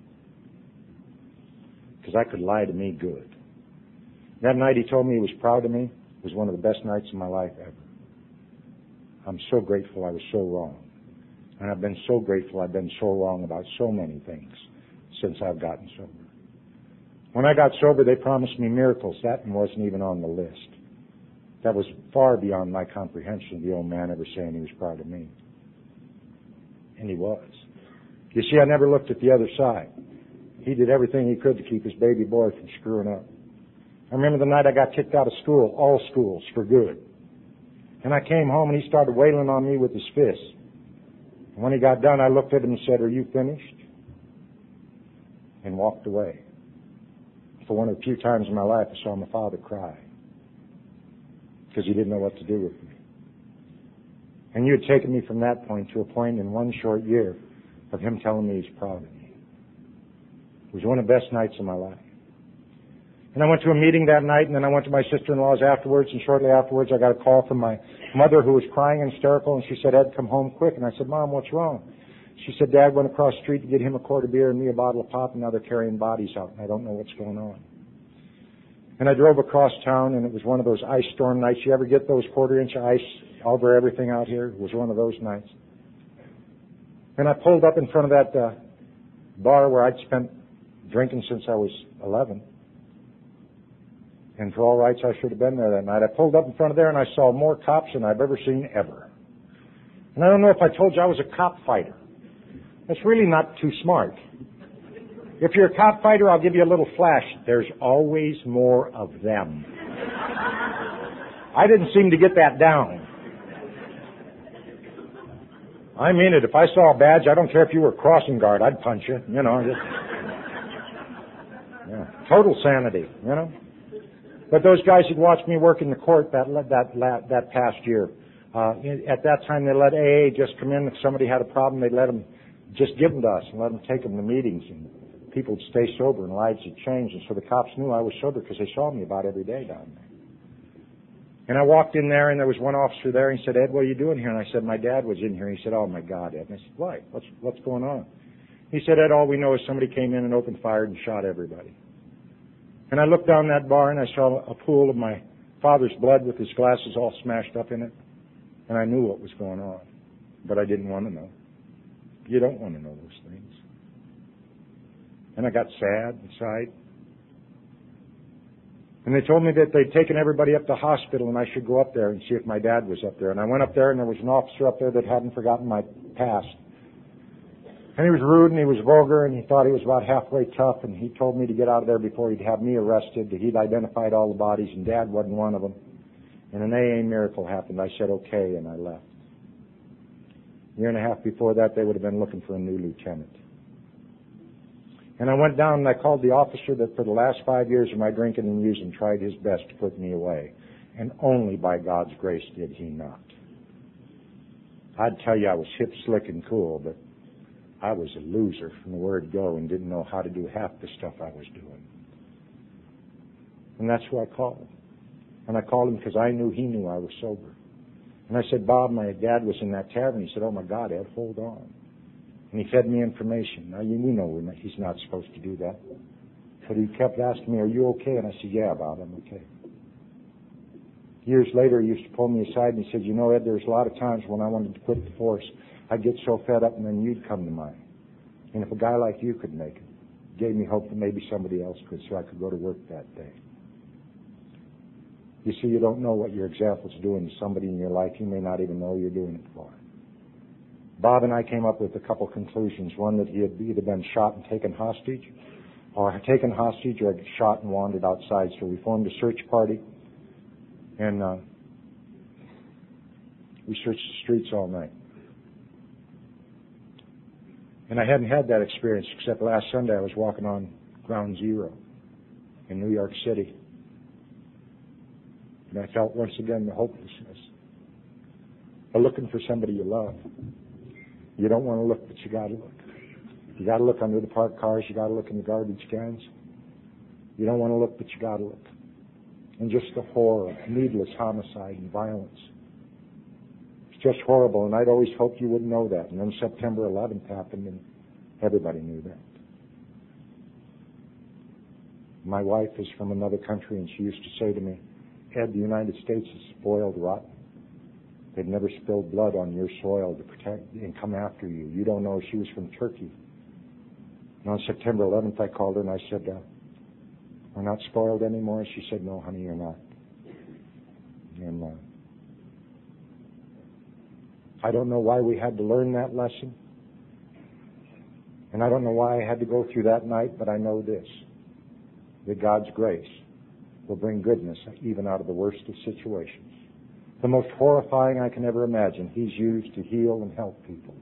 Because I could lie to me good. That night he told me he was proud of me. It was one of the best nights of my life ever. I'm so grateful I was so wrong. And I've been so grateful I've been so wrong about so many things since I've gotten sober. When I got sober, they promised me miracles. That wasn't even on the list. That was far beyond my comprehension of the old man ever saying he was proud of me. And he was. You see, I never looked at the other side. He did everything he could to keep his baby boy from screwing up. I remember the night I got kicked out of school, all schools, for good. And I came home and he started wailing on me with his fists. And when he got done, I looked at him and said, are you finished? And walked away. For one of the few times in my life, I saw my father cry. Because he didn't know what to do with me. And you had taken me from that point to a point in one short year of him telling me he's proud of me. It was one of the best nights of my life. And I went to a meeting that night, and then I went to my sister-in-law's afterwards, and shortly afterwards I got a call from my mother who was crying and hysterical, and she said, Ed, come home quick. And I said, Mom, what's wrong? She said, Dad went across the street to get him a quart of beer and me a bottle of pop, and now they're carrying bodies out, and I don't know what's going on. And I drove across town, and it was one of those ice storm nights. You ever get those quarter-inch of ice over everything out here? It was one of those nights. And I pulled up in front of that bar where I'd spent drinking since I was 11. And for all rights, I should have been there that night. I pulled up in front of there and I saw more cops than I've ever seen ever. And I don't know if I told you I was a cop fighter. That's really not too smart. If you're a cop fighter, I'll give you a little flash. There's always more of them. I didn't seem to get that down. I mean it. If I saw a badge, I don't care if you were a crossing guard, I'd punch you. You know, just, yeah, total sanity. You know. But those guys had watched me work in the court that past year. At that time, they let AA just come in. If somebody had a problem, they'd let them just give them to us and let them take them to meetings. And people would stay sober and lives would change. And so the cops knew I was sober because they saw me about every day down there. And I walked in there, and there was one officer there. And he said, "Ed, what are you doing here?" And I said, "My dad was in here." He said, "Oh, my God, Ed." And I said, "Why? What's going on?" He said, "Ed, all we know is somebody came in and opened fire and shot everybody." And I looked down that bar, and I saw a pool of my father's blood with his glasses all smashed up in it. And I knew what was going on. But I didn't want to know. You don't want to know those things. And I got sad inside. And they told me that they'd taken everybody up to the hospital and I should go up there and see if my dad was up there. And I went up there and there was an officer up there that hadn't forgotten my past. And he was rude and he was vulgar and he thought he was about halfway tough, and he told me to get out of there before he'd have me arrested. He'd identified all the bodies and Dad wasn't one of them. And an AA miracle happened. I said, "Okay," and I left. A year and a half before that, they would have been looking for a new lieutenant. And I went down and I called the officer that for the last 5 years of my drinking and using tried his best to put me away. And only by God's grace did he not. I'd tell you I was hip, slick, and cool, but I was a loser from the word go and didn't know how to do half the stuff I was doing. And that's who I called. And I called him because I knew he knew I was sober. And I said, "Bob, my dad was in that tavern." He said, "Oh, my God, Ed, hold on." And he fed me information. Now, you know he's not supposed to do that. But he kept asking me, "Are you okay?" And I said, "Yeah, Bob, I'm okay." Years later, he used to pull me aside and he said, "You know, Ed, there's a lot of times when I wanted to quit the force, I'd get so fed up and then you'd come to mind. And if a guy like you could make it, it gave me hope that maybe somebody else could, so I could go to work that day." You see, you don't know what your example's doing to somebody in your life. You may not even know you're doing it for. Bob and I came up with a couple conclusions. One, that he had either been shot and taken hostage, or shot and wandered outside. So we formed a search party, and we searched the streets all night. And I hadn't had that experience except last Sunday. I was walking on Ground Zero in New York City. And I felt once again the hopelessness of looking for somebody you love. You don't want to look, but you got to look. You got to look under the parked cars. You got to look in the garbage cans. You don't want to look, but you got to look. And just the horror of needless homicide and violence. It's just horrible, and I'd always hoped you wouldn't know that. And then September 11th happened, and everybody knew that. My wife is from another country, and she used to say to me, "Ed, the United States is spoiled rotten. They've never spilled blood on your soil to protect and come after you. You don't know." She was from Turkey. And on September 11th, I called her and I said, "We're not spoiled anymore?" She said, "No, honey, you're not." And I don't know why we had to learn that lesson. And I don't know why I had to go through that night, but I know this, that God's grace will bring goodness even out of the worst of situations. The most horrifying I can ever imagine, He's used to heal and help people.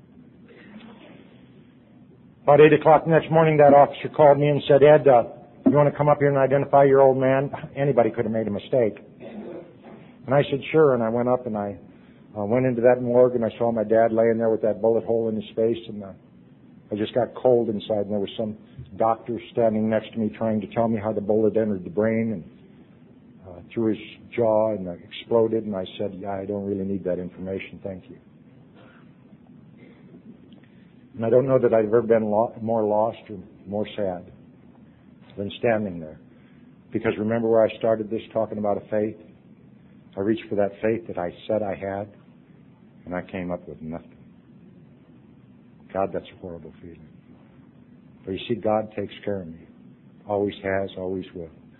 About 8 o'clock the next morning, that officer called me and said, "Ed, you want to come up here and identify your old man?" Anybody could have made a mistake. And I said, "Sure." And I went up and I went into that morgue and I saw my dad laying there with that bullet hole in his face, and I just got cold inside, and there was some doctor standing next to me trying to tell me how the bullet entered the brain and through his jaw and exploded, and I said, "Yeah, I don't really need that information, thank you." And I don't know that I've ever been more lost or more sad than standing there. Because remember where I started this talking about a faith? I reached for that faith that I said I had, and I came up with nothing. God, that's a horrible feeling. But you see, God takes care of me. Always has, always will.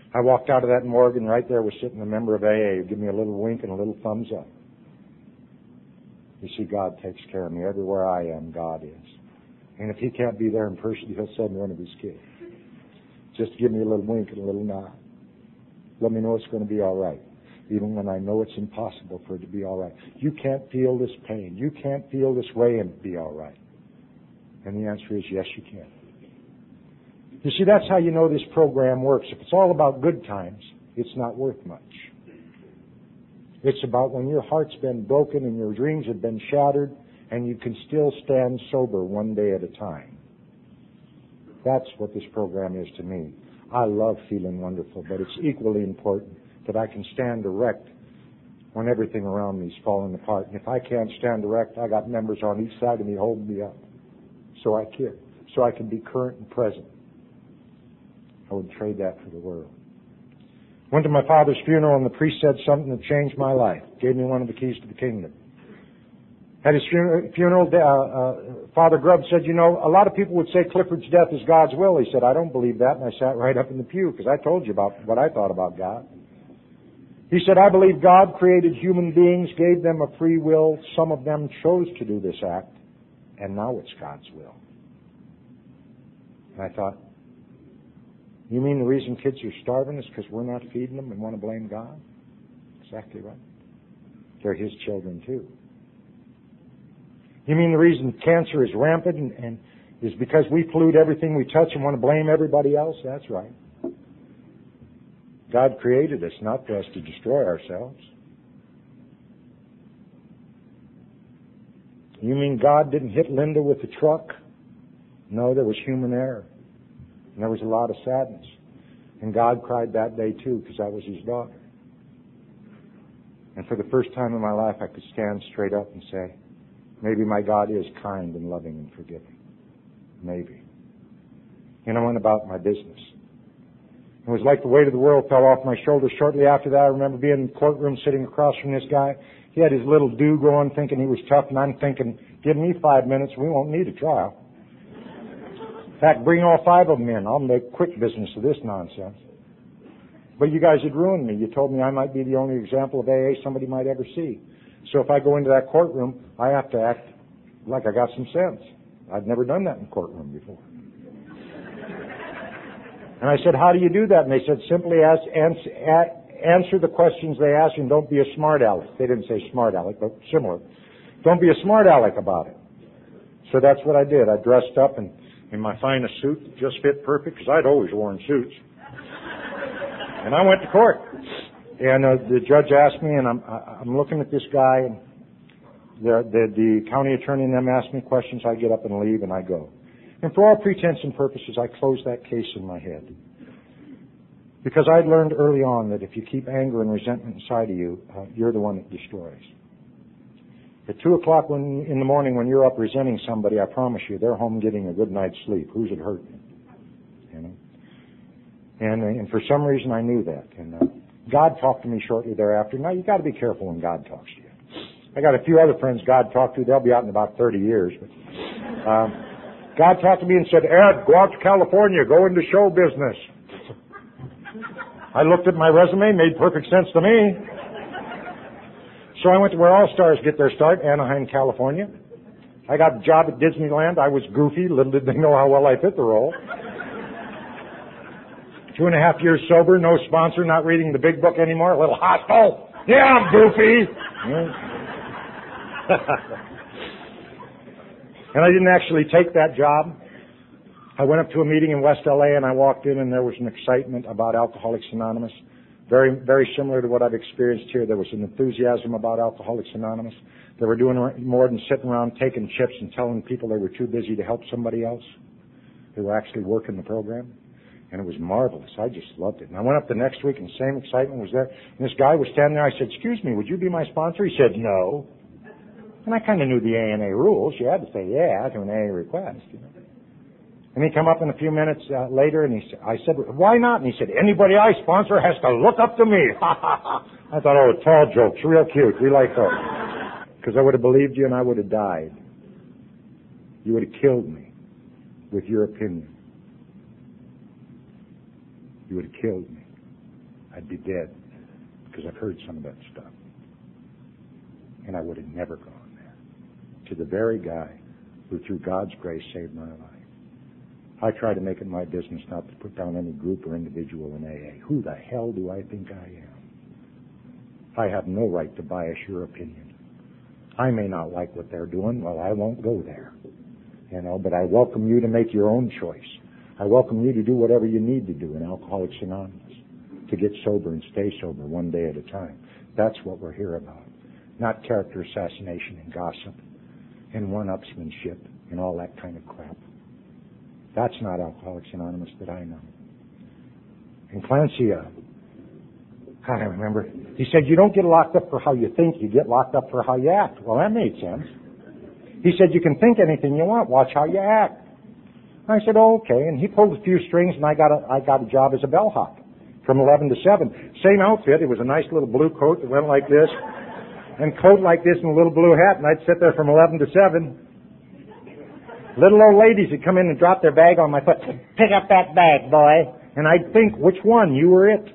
I walked out of that morgue, and right there was sitting a member of AA who gave me a little wink and a little thumbs up. You see, God takes care of me. Everywhere I am, God is. And if He can't be there in person, He'll send one of His kids. Just give me a little wink and a little nod. Let me know it's going to be all right, even when I know it's impossible for it to be all right. You can't feel this pain. You can't feel this way and be all right. And the answer is yes, you can. You see, that's how you know this program works. If it's all about good times, it's not worth much. It's about when your heart's been broken and your dreams have been shattered and you can still stand sober one day at a time. That's what this program is to me. I love feeling wonderful, but it's equally important that I can stand erect when everything around me is falling apart. And if I can't stand erect, I got members on each side of me holding me up. So I can be current and present. I would trade that for the world. Went to my father's funeral, and the priest said something that changed my life. Gave me one of the keys to the kingdom. At his funeral, Father Grubb said, you know, a lot of people would say Clifford's death is God's will. He said, I don't believe that, and I sat right up in the pew because I told you about what I thought about God. He said, I believe God created human beings, gave them a free will. Some of them chose to do this act, and now it's God's will. And I thought, you mean the reason kids are starving is because we're not feeding them and want to blame God? Exactly right. They're His children too. You mean the reason cancer is rampant and is because we pollute everything we touch and want to blame everybody else? That's right. God created us not for us to destroy ourselves. You mean God didn't hit Linda with the truck? No, there was human error. And there was a lot of sadness. And God cried that day too, because I was His daughter. And for the first time in my life, I could stand straight up and say, maybe my God is kind and loving and forgiving. Maybe. And I went about my business. It was like the weight of the world fell off my shoulders. Shortly after that, I remember being in the courtroom sitting across from this guy. He had his little do going, thinking he was tough, and I'm thinking, give me 5 minutes, we won't need a trial. In fact, bring all 5 of them in. I'll make quick business of this nonsense. But you guys had ruined me. You told me I might be the only example of AA somebody might ever see. So if I go into that courtroom, I have to act like I got some sense. I'd never done that in a courtroom before. And I said, how do you do that? And they said, simply answer the questions they ask and don't be a smart aleck. They didn't say smart aleck, but similar. Don't be a smart aleck about it. So that's what I did. I dressed up in my finest suit that just fit perfect because I'd always worn suits. And I went to court. And the judge asked me, and I'm looking at this guy, and the county attorney and them ask me questions. I get up and leave, and I go. And for all pretents and purposes, I closed that case in my head. Because I'd learned early on that if you keep anger and resentment inside of you, you're the one that destroys. At 2 o'clock in the morning when you're up resenting somebody, I promise you, they're home getting a good night's sleep. Who's it hurting? You know? And for some reason I knew that. And God talked to me shortly thereafter. Now, you got to be careful when God talks to you. I got a few other friends God talked to. They'll be out in about 30 years. But God talked to me and said, Ed, go out to California. Go into show business. I looked at my resume. Made perfect sense to me. So I went to where all stars get their start, Anaheim, California. I got a job at Disneyland. I was goofy. Little did they know how well I fit the role. 2.5 years sober, no sponsor, not reading the big book anymore, a little hostile. Yeah, I'm goofy. And I didn't actually take that job. I went up to a meeting in West LA and I walked in and there was an excitement about Alcoholics Anonymous. Very, very similar to what I've experienced here. There was an enthusiasm about Alcoholics Anonymous. They were doing more than sitting around taking chips and telling people they were too busy to help somebody else. They were actually working the program. And it was marvelous. I just loved it. And I went up the next week and the same excitement was there. And this guy was standing there. I said, excuse me, would you be my sponsor? He said, no. And I kind of knew the ANA rules. You had to say yeah to an AA request. You know. And he come up in a few minutes later and I said, why not? And he said, anybody I sponsor has to look up to me. I thought, oh, tall jokes, real cute. We like those. Because I would have believed you and I would have died. You would have killed me with your opinion. You would have killed me. I'd be dead, because I've heard some of that stuff. And I would have never gone there. To the very guy who, through God's grace, saved my life. I try to make it my business not to put down any group or individual in AA. Who the hell do I think I am? I have no right to bias your opinion. I may not like what they're doing. Well, I won't go there. But I welcome you to make your own choice. I welcome you to do whatever you need to do in Alcoholics Anonymous, to get sober and stay sober one day at a time. That's what we're here about. Not character assassination and gossip and one-upsmanship and all that kind of crap. That's not Alcoholics Anonymous that I know. And Clancy, I remember, he said, you don't get locked up for how you think, you get locked up for how you act. Well, that made sense. He said, you can think anything you want, watch how you act. I said, oh, okay. And he pulled a few strings, and I got a job as a bellhop from 11 to 7. Same outfit. It was a nice little blue coat that went like this, and coat like this, and a little blue hat, and I'd sit there from 11 to 7. Little old ladies would come in and drop their bag on my foot. Pick up that bag, boy. And I'd think, which one? You were it.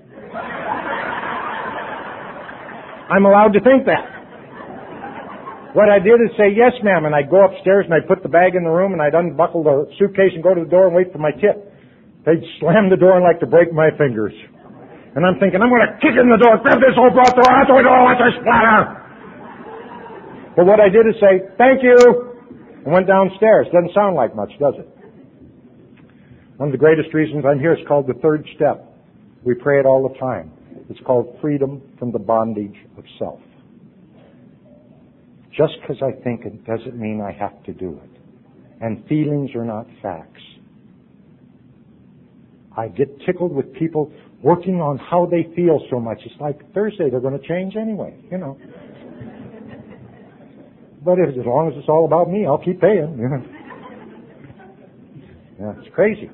I'm allowed to think that. What I did is say, yes, ma'am, and I'd go upstairs and I'd put the bag in the room and I'd unbuckle the suitcase and go to the door and wait for my tip. They'd slam the door and like to break my fingers. And I'm thinking, I'm going to kick in the door, grab this old broth door, out the door, watch her splatter. But what I did is say, thank you, and went downstairs. Doesn't sound like much, does it? One of the greatest reasons I'm here is called the third step. We pray it all the time. It's called freedom from the bondage of self. Just because I think it doesn't mean I have to do it. And feelings are not facts. I get tickled with people working on how they feel so much. It's like Thursday, they're going to change anyway, you know. But as long as it's all about me, I'll keep paying, you know. Yeah, it's crazy.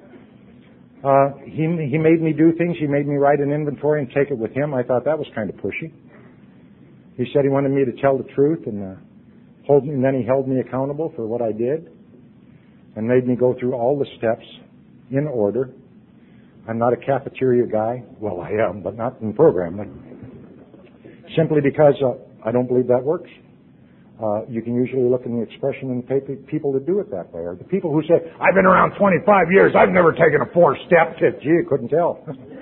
He made me do things. He made me write an inventory and take it with him. I thought that was kind of pushy. He said he wanted me to tell the truth and then he held me accountable for what I did and made me go through all the steps in order. I'm not a cafeteria guy. Well, I am, but not in the program. Simply because I don't believe that works. You can usually look in the expression and pay people that do it that way. Or the people who say, I've been around 25 years, I've never taken a 4-step. Gee, you couldn't tell.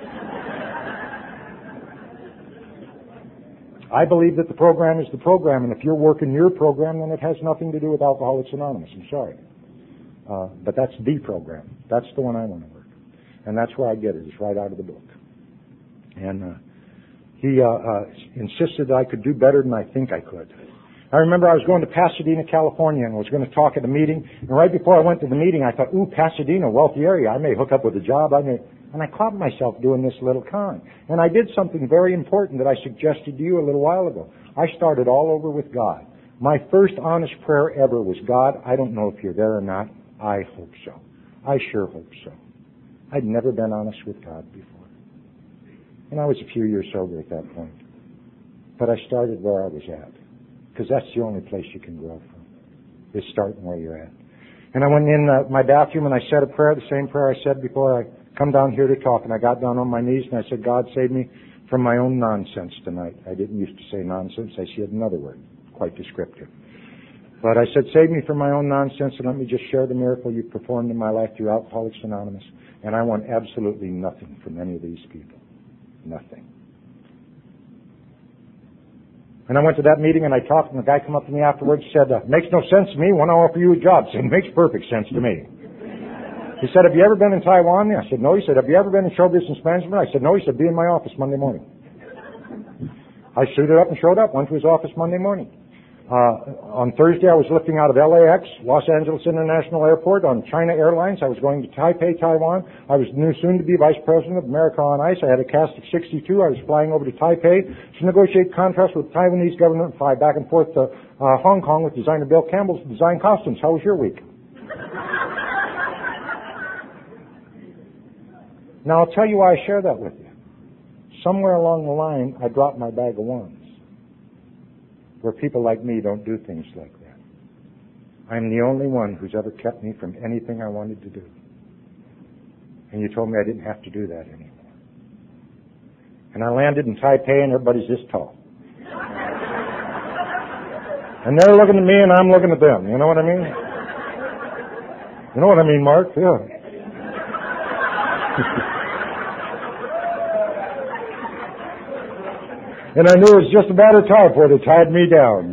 I believe that the program is the program, and if you're working your program, then it has nothing to do with Alcoholics Anonymous. I'm sorry. But that's the program. That's the one I want to work. And that's where I get it. It's right out of the book. And he insisted that I could do better than I think I could. I remember I was going to Pasadena, California, and was going to talk at a meeting. And right before I went to the meeting, I thought, ooh, Pasadena, wealthy area. I may hook up with a job. And I caught myself doing this little con. And I did something very important that I suggested to you a little while ago. I started all over with God. My first honest prayer ever was, God, I don't know if you're there or not. I hope so. I sure hope so. I'd never been honest with God before. And I was a few years sober at that point. But I started where I was at. Because that's the only place you can grow from, is starting where you're at. And I went in my bathroom and I said a prayer, the same prayer I said before I come down here to talk. And I got down on my knees and I said, God, save me from my own nonsense tonight. I didn't used to say nonsense. I said another word, quite descriptive. But I said, save me from my own nonsense and let me just share the miracle you've performed in my life through Alcoholics Anonymous. And I want absolutely nothing from any of these people. Nothing. And I went to that meeting and I talked, and the guy came up to me afterwards and said, makes no sense to me. Want to offer you a job? I said, makes perfect sense to me. He said, have you ever been in Taiwan? I said, no. He said, have you ever been in show business management? I said, no. He said, be in my office Monday morning. I suited up and showed up, went to his office Monday morning. On Thursday, I was lifting out of LAX, Los Angeles International Airport, on China Airlines. I was going to Taipei, Taiwan. I was soon to be vice president of America on Ice. I had a cast of 62. I was flying over to Taipei to negotiate contracts with the Taiwanese government and fly back and forth to Hong Kong with designer Bill Campbell to design costumes. How was your week? Now, I'll tell you why I share that with you. Somewhere along the line, I dropped my bag of ones. Where people like me don't do things like that. I'm the only one who's ever kept me from anything I wanted to do. And you told me I didn't have to do that anymore. And I landed in Taipei, and everybody's this tall. And they're looking at me, and I'm looking at them. You know what I mean? You know what I mean, Mark? Yeah. And I knew it was just about a time before they tied me down.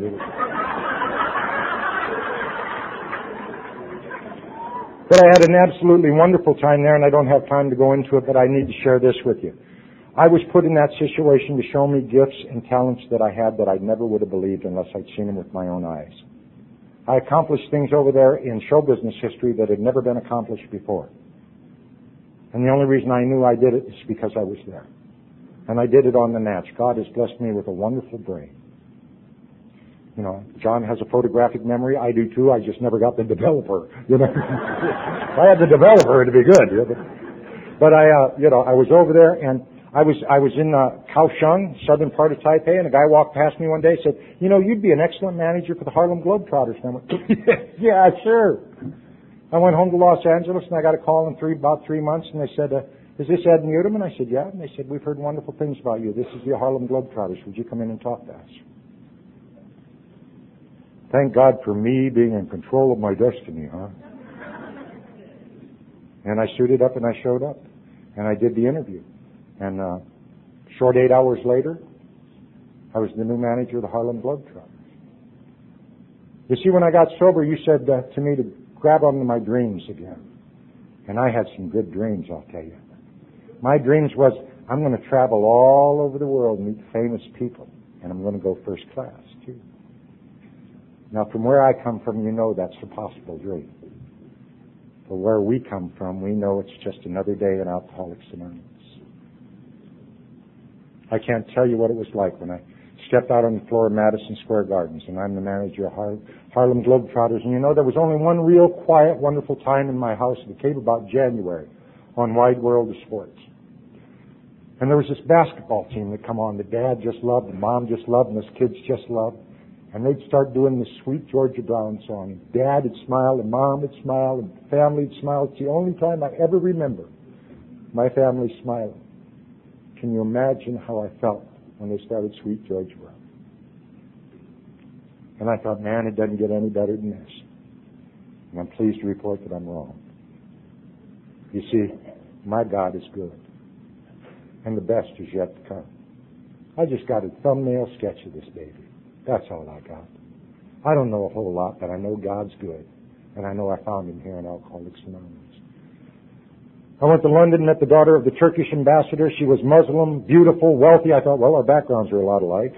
But I had an absolutely wonderful time there, and I don't have time to go into it, but I need to share this with you. I was put in that situation to show me gifts and talents that I had that I never would have believed unless I'd seen them with my own eyes. I accomplished things over there in show business history that had never been accomplished before. And the only reason I knew I did it is because I was there. And I did it on the natch. God has blessed me with a wonderful brain. You know, John has a photographic memory. I do too. I just never got the developer. You know, if I had the developer, it'd be good. You know? But I was over there, and I was in Kaohsiung, southern part of Taipei, and a guy walked past me one day and said, "You know, you'd be an excellent manager for the Harlem Globetrotters." And I went, "Yeah, sure." I went home to Los Angeles, and I got a call in about 3 months, and they said, "Is this Ed Newton?" And I said, "Yeah." And they said, "We've heard wonderful things about you. This is the Harlem Globetrotters. Would you come in and talk to us?" Thank God for me being in control of my destiny, huh? And I suited up and I showed up. And I did the interview. And short 8 hours later, I was the new manager of the Harlem Globetrotters. You see, when I got sober, you said to me to grab onto my dreams again. And I had some good dreams, I'll tell you. My dreams was, I'm going to travel all over the world and meet famous people. And I'm going to go first class, too. Now, from where I come from, you know that's a possible dream. But where we come from, we know it's just another day in Alcoholics Anonymous. I can't tell you what it was like when I stepped out on the floor of Madison Square Gardens, and I'm the manager of Harlem Globetrotters. And you know, there was only one real quiet, wonderful time in my house. It came about January on Wide World of Sports. And there was this basketball team that come on that Dad just loved, and Mom just loved, and his kids just loved. And they'd start doing this sweet Georgia Brown song. And Dad would smile, and Mom would smile, and the family would smile. It's the only time I ever remember my family smiling. Can you imagine how I felt when they started Sweet Georgia Brown? And I thought, man, it doesn't get any better than this. And I'm pleased to report that I'm wrong. You see, my God is good. And the best is yet to come. I just got a thumbnail sketch of this baby. That's all I got. I don't know a whole lot, but I know God's good. And I know I found him here in Alcoholics Anonymous. I went to London, met the daughter of the Turkish ambassador. She was Muslim, beautiful, wealthy. I thought, well, our backgrounds are a lot alike.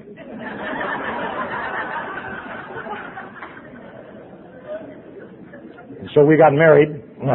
And so we got married.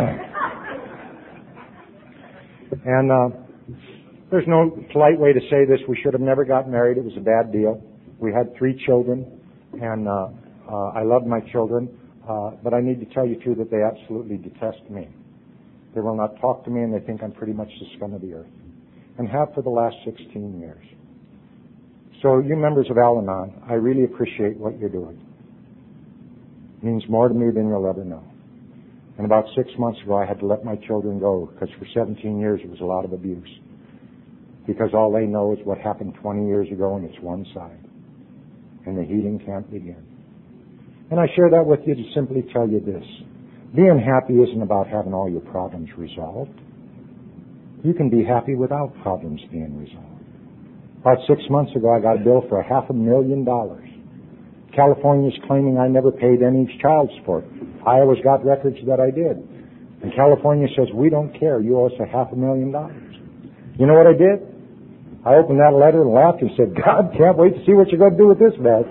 And there's no polite way to say this. We should have never got married. It was a bad deal. We had 3 children, and I loved my children, but I need to tell you, too, that they absolutely detest me. They will not talk to me, and they think I'm pretty much the scum of the earth, and have for the last 16 years. So you members of Al-Anon, I really appreciate what you're doing. It means more to me than you'll ever know. And about 6 months ago, I had to let my children go, because for 17 years it was a lot of abuse. Because all they know is what happened 20 years ago, and it's one side. And the healing can't begin. And I share that with you to simply tell you this. Being happy isn't about having all your problems resolved. You can be happy without problems being resolved. About 6 months ago, I got a bill for $500,000. California's claiming I never paid any child support. Iowa's got records that I did. And California says, we don't care. You owe us $500,000. You know what I did? I opened that letter and laughed and said, God, can't wait to see what you're going to do with this mess.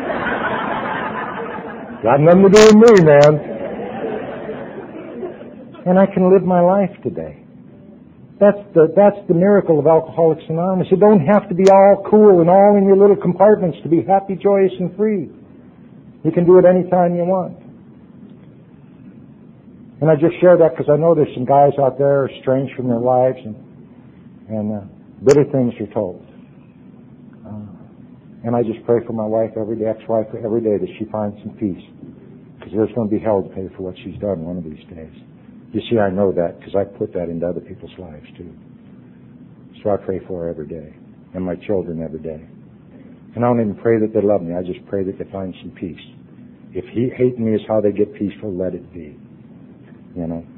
Got nothing to do with me, man. And I can live my life today. That's the miracle of Alcoholics Anonymous. You don't have to be all cool and all in your little compartments to be happy, joyous, and free. You can do it anytime you want. And I just share that because I know there's some guys out there estranged from their wives and bitter things are told. And I just pray for my wife every day, ex-wife every day, that she finds some peace. Because there's going to be hell to pay for what she's done one of these days. You see, I know that because I put that into other people's lives too. So I pray for her every day. and my children every day. And I don't even pray that they love me. I just pray that they find some peace. If hating me is how they get peaceful, let it be. You know.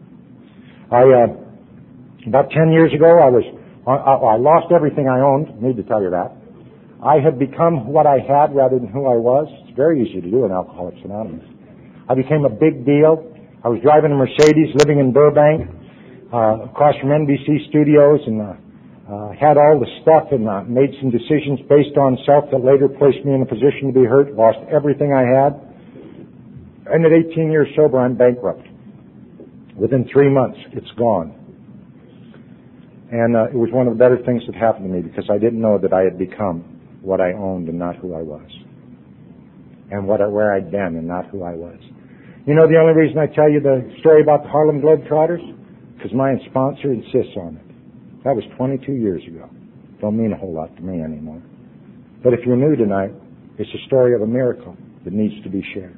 About 10 years ago, I lost everything I owned. Need to tell you that. I had become what I had rather than who I was. It's very easy to do in Alcoholics Anonymous. I became a big deal. I was driving a Mercedes, living in Burbank, across from NBC Studios, and had all the stuff and made some decisions based on self that later placed me in a position to be hurt. Lost everything I had. And at 18 years sober, I'm bankrupt. Within 3 months, it's gone. And it was one of the better things that happened to me because I didn't know that I had become what I owned and not who I was. And where I'd been and not who I was. You know the only reason I tell you the story about the Harlem Globetrotters? Because my sponsor insists on it. That was 22 years ago. Don't mean a whole lot to me anymore. But if you're new tonight, it's a story of a miracle that needs to be shared.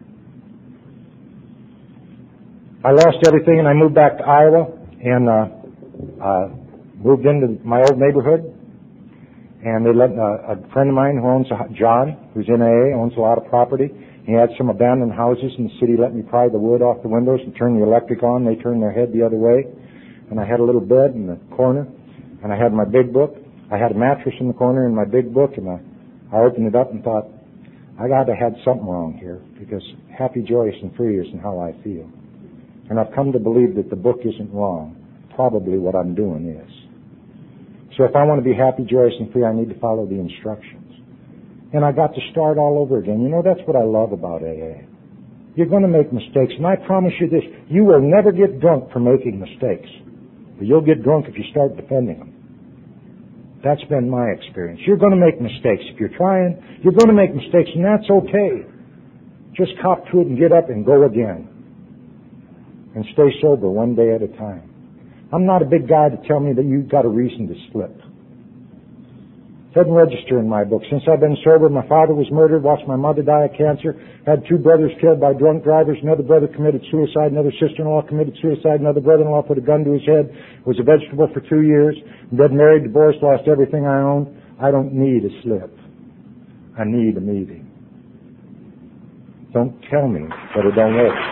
I lost everything and I moved back to Iowa and moved into my old neighborhood. And they let a friend of mine who owns, John, who's in AA, owns a lot of property. He had some abandoned houses, and the city let me pry the wood off the windows and turn the electric on. They turned their head the other way. And I had a little bed in the corner, and I had my big book. I had a mattress in the corner and my big book, and I opened it up and thought, I got to have something wrong here, because happy, joyous, and free isn't how I feel. And I've come to believe that the book isn't wrong. Probably what I'm doing is. So if I want to be happy, joyous, and free, I need to follow the instructions. And I got to start all over again. You know, that's what I love about AA. You're going to make mistakes, and I promise you this, you will never get drunk for making mistakes. But you'll get drunk if you start defending them. That's been my experience. You're going to make mistakes. If you're trying, you're going to make mistakes, and that's okay. Just cop to it and get up and go again. And stay sober one day at a time. I'm not a big guy to tell me that you've got a reason to slip. It doesn't register in my book. Since I've been sober, my father was murdered, watched my mother die of cancer, had 2 brothers killed by drunk drivers, another brother committed suicide, another sister-in-law committed suicide, another brother-in-law put a gun to his head, was a vegetable for 2 years, been married, divorced, lost everything I owned. I don't need a slip. I need a meeting. Don't tell me that it don't work.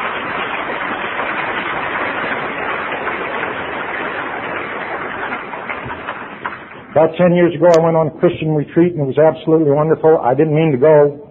About 10 years ago, I went on a Christian retreat, and it was absolutely wonderful. I didn't mean to go.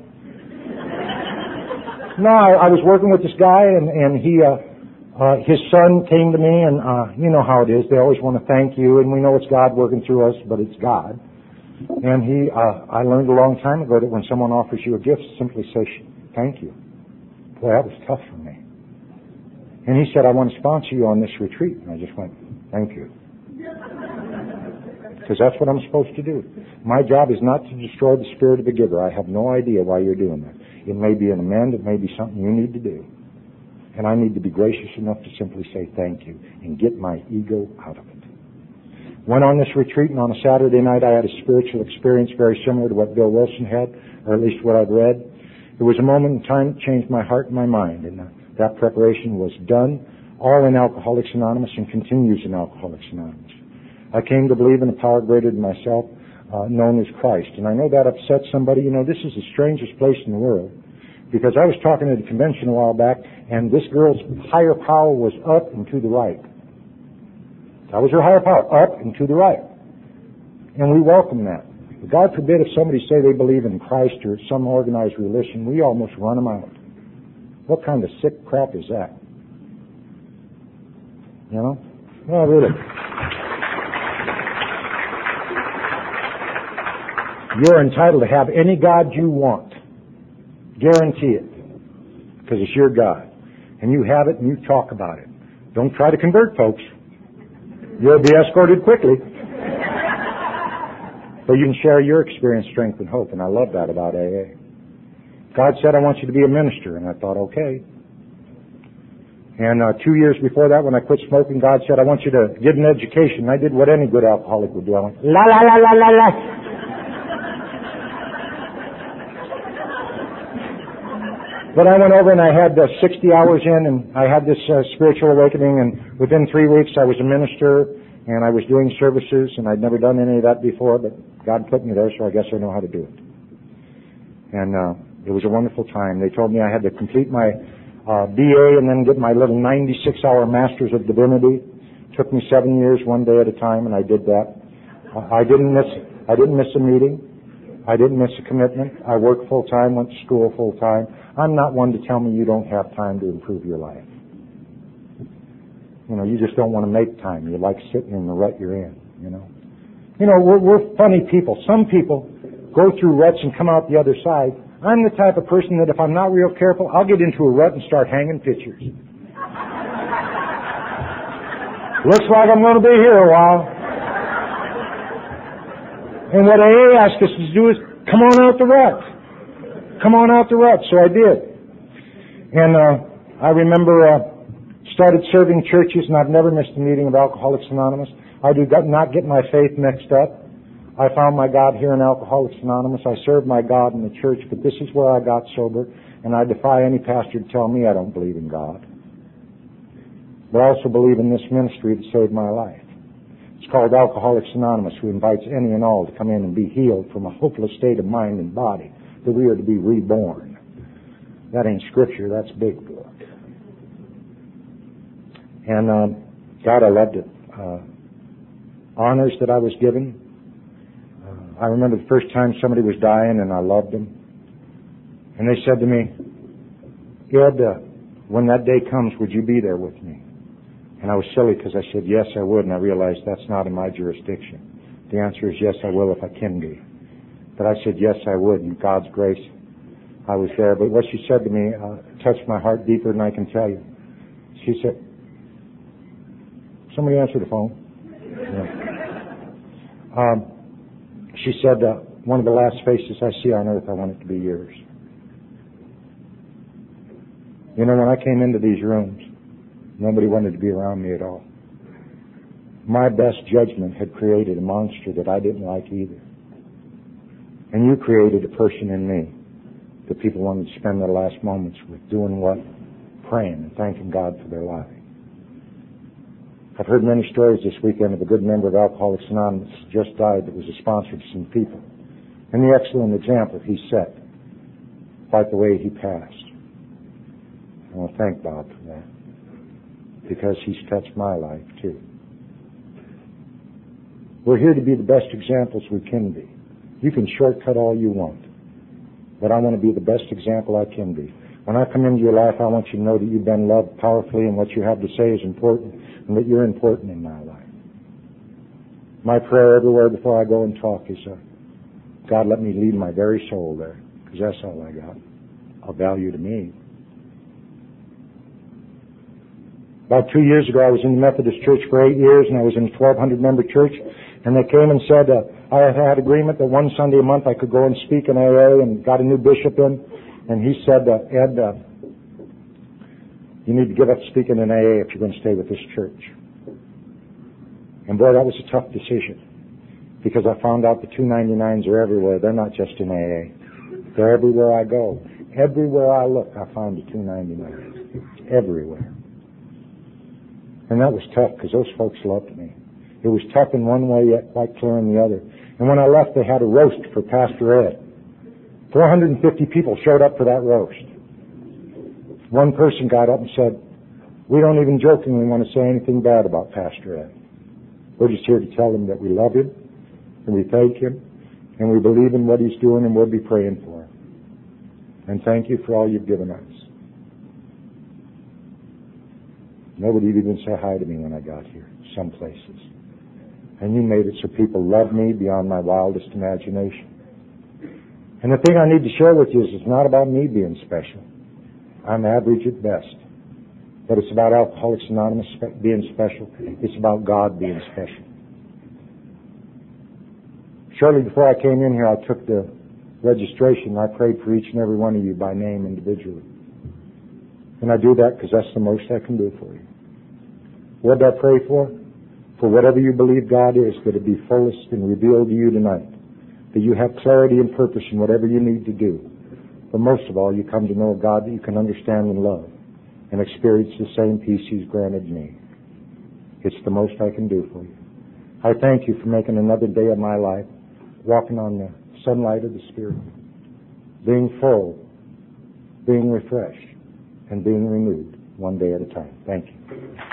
No, I was working with this guy, and he, his son came to me, and you know how it is. They always want to thank you, and we know it's God working through us, but it's God. And I learned a long time ago that when someone offers you a gift, simply say, thank you. Boy, that was tough for me. And he said, I want to sponsor you on this retreat. And I just went, thank you. Because that's what I'm supposed to do. My job is not to destroy the spirit of the giver. I have no idea why you're doing that. It may be an amend, it may be something you need to do. And I need to be gracious enough to simply say thank you and get my ego out of it. Went on this retreat, and on a Saturday night I had a spiritual experience very similar to what Bill Wilson had, or at least what I've read. It was a moment in time that changed my heart and my mind, and that preparation was done, all in Alcoholics Anonymous, and continues in Alcoholics Anonymous. I came to believe in a power greater than myself, known as Christ. And I know that upsets somebody. You know, this is the strangest place in the world. Because I was talking at a convention a while back, and this girl's higher power was up and to the right. That was her higher power, up and to the right. And we welcome that. But God forbid if somebody say they believe in Christ or some organized religion, we almost run them out. What kind of sick crap is that? You know? Well, really. You're entitled to have any God you want. Guarantee it. Because it's your God. And you have it and you talk about it. Don't try to convert, folks. You'll be escorted quickly. But you can share your experience, strength, and hope. And I love that about AA. God said, I want you to be a minister. And I thought, okay. And 2 years before that, when I quit smoking, God said, I want you to get an education. And I did what any good alcoholic would do. I went, la, la, la, la, la, la. But I went over and I had 60 hours in, and I had this spiritual awakening, and within 3 weeks I was a minister, And I was doing services, and I'd never done any of that before, but God put me there, so I guess I know how to do it. And it was a wonderful time. They told me I had to complete my BA and then get my little 96-hour Master's of Divinity. It took me 7 years, one day at a time, and I did that. I didn't miss a meeting. I didn't miss a commitment. I worked full time, went to school full time. I'm not one to tell me you don't have time to improve your life. You know, you just don't want to make time. You like sitting in the rut you're in, you know. You know, we're funny people. Some people go through ruts and come out the other side. I'm the type of person that if I'm not real careful, I'll get into a rut and start hanging pictures. Looks like I'm going to be here a while. And what AA asked us to do is come on out the rut. Come on out the rut. So I did. And I remember started serving churches, and I've never missed a meeting of Alcoholics Anonymous. I do not get my faith mixed up. I found my God here in Alcoholics Anonymous. I served my God in the church, but this is where I got sober, and I defy any pastor to tell me I don't believe in God. But I also believe in this ministry that saved my life. It's called Alcoholics Anonymous, who invites any and all to come in and be healed from a hopeless state of mind and body, that we are to be reborn. That ain't scripture, that's big book. And God, I loved it. Honors that I was given. I remember the first time somebody was dying and I loved them. And they said to me, Ed, when that day comes, would you be there with me? And I was silly because I said, yes, I would, and I realized that's not in my jurisdiction. The answer is yes, I will if I can be. But I said, yes, I would, in God's grace, I was there. But what she said to me touched my heart deeper than I can tell you. She said, somebody answer the phone. Yeah. She said, one of the last faces I see on earth, I want it to be yours. You know, when I came into these rooms, nobody wanted to be around me at all. My best judgment had created a monster that I didn't like either. And you created a person in me that people wanted to spend their last moments with, doing what? Praying and thanking God for their life. I've heard many stories this weekend of a good member of Alcoholics Anonymous who just died that was a sponsor to some people. And the excellent example he set, quite the way he passed. I want to thank Bob for that, because he's touched my life too. We're here to be the best examples we can be. You can shortcut all you want, but I want to be the best example I can be. When I come into your life, I want you to know that you've been loved powerfully and what you have to say is important and that you're important in my life. My prayer everywhere before I go and talk is, God, let me lead my very soul there, because that's all I got of value to me. About 2 years ago, I was in the Methodist Church for 8 years, and I was in a 1,200-member church, and they came and said I had agreement that one Sunday a month I could go and speak in AA, and got a new bishop in, and he said, Ed, you need to give up speaking in AA if you're going to stay with this church. And boy, that was a tough decision, because I found out the 299s are everywhere. They're not just in AA. They're everywhere I go. Everywhere I look, I find the 299s. Everywhere. And that was tough, because those folks loved me. It was tough in one way, yet quite clear in the other. And when I left, they had a roast for Pastor Ed. 450 people showed up for that roast. One person got up and said, we don't even jokingly want to say anything bad about Pastor Ed. We're just here to tell him that we love him, and we thank him, and we believe in what he's doing, and we'll be praying for him. And thank you for all you've given us. Nobody would even say hi to me when I got here, some places. And you made it so people love me beyond my wildest imagination. And the thing I need to share with you is it's not about me being special. I'm average at best. But it's about Alcoholics Anonymous being special. It's about God being special. Shortly before I came in here, I took the registration. I prayed for each and every one of you by name individually. And I do that because that's the most I can do for you. What did I pray for? For whatever you believe God is, that it be fullest and revealed to you tonight. That you have clarity and purpose in whatever you need to do. But most of all, you come to know a God that you can understand and love and experience the same peace He's granted me. It's the most I can do for you. I thank you for making another day of my life, walking on the sunlight of the Spirit, being full, being refreshed, and being renewed one day at a time. Thank you.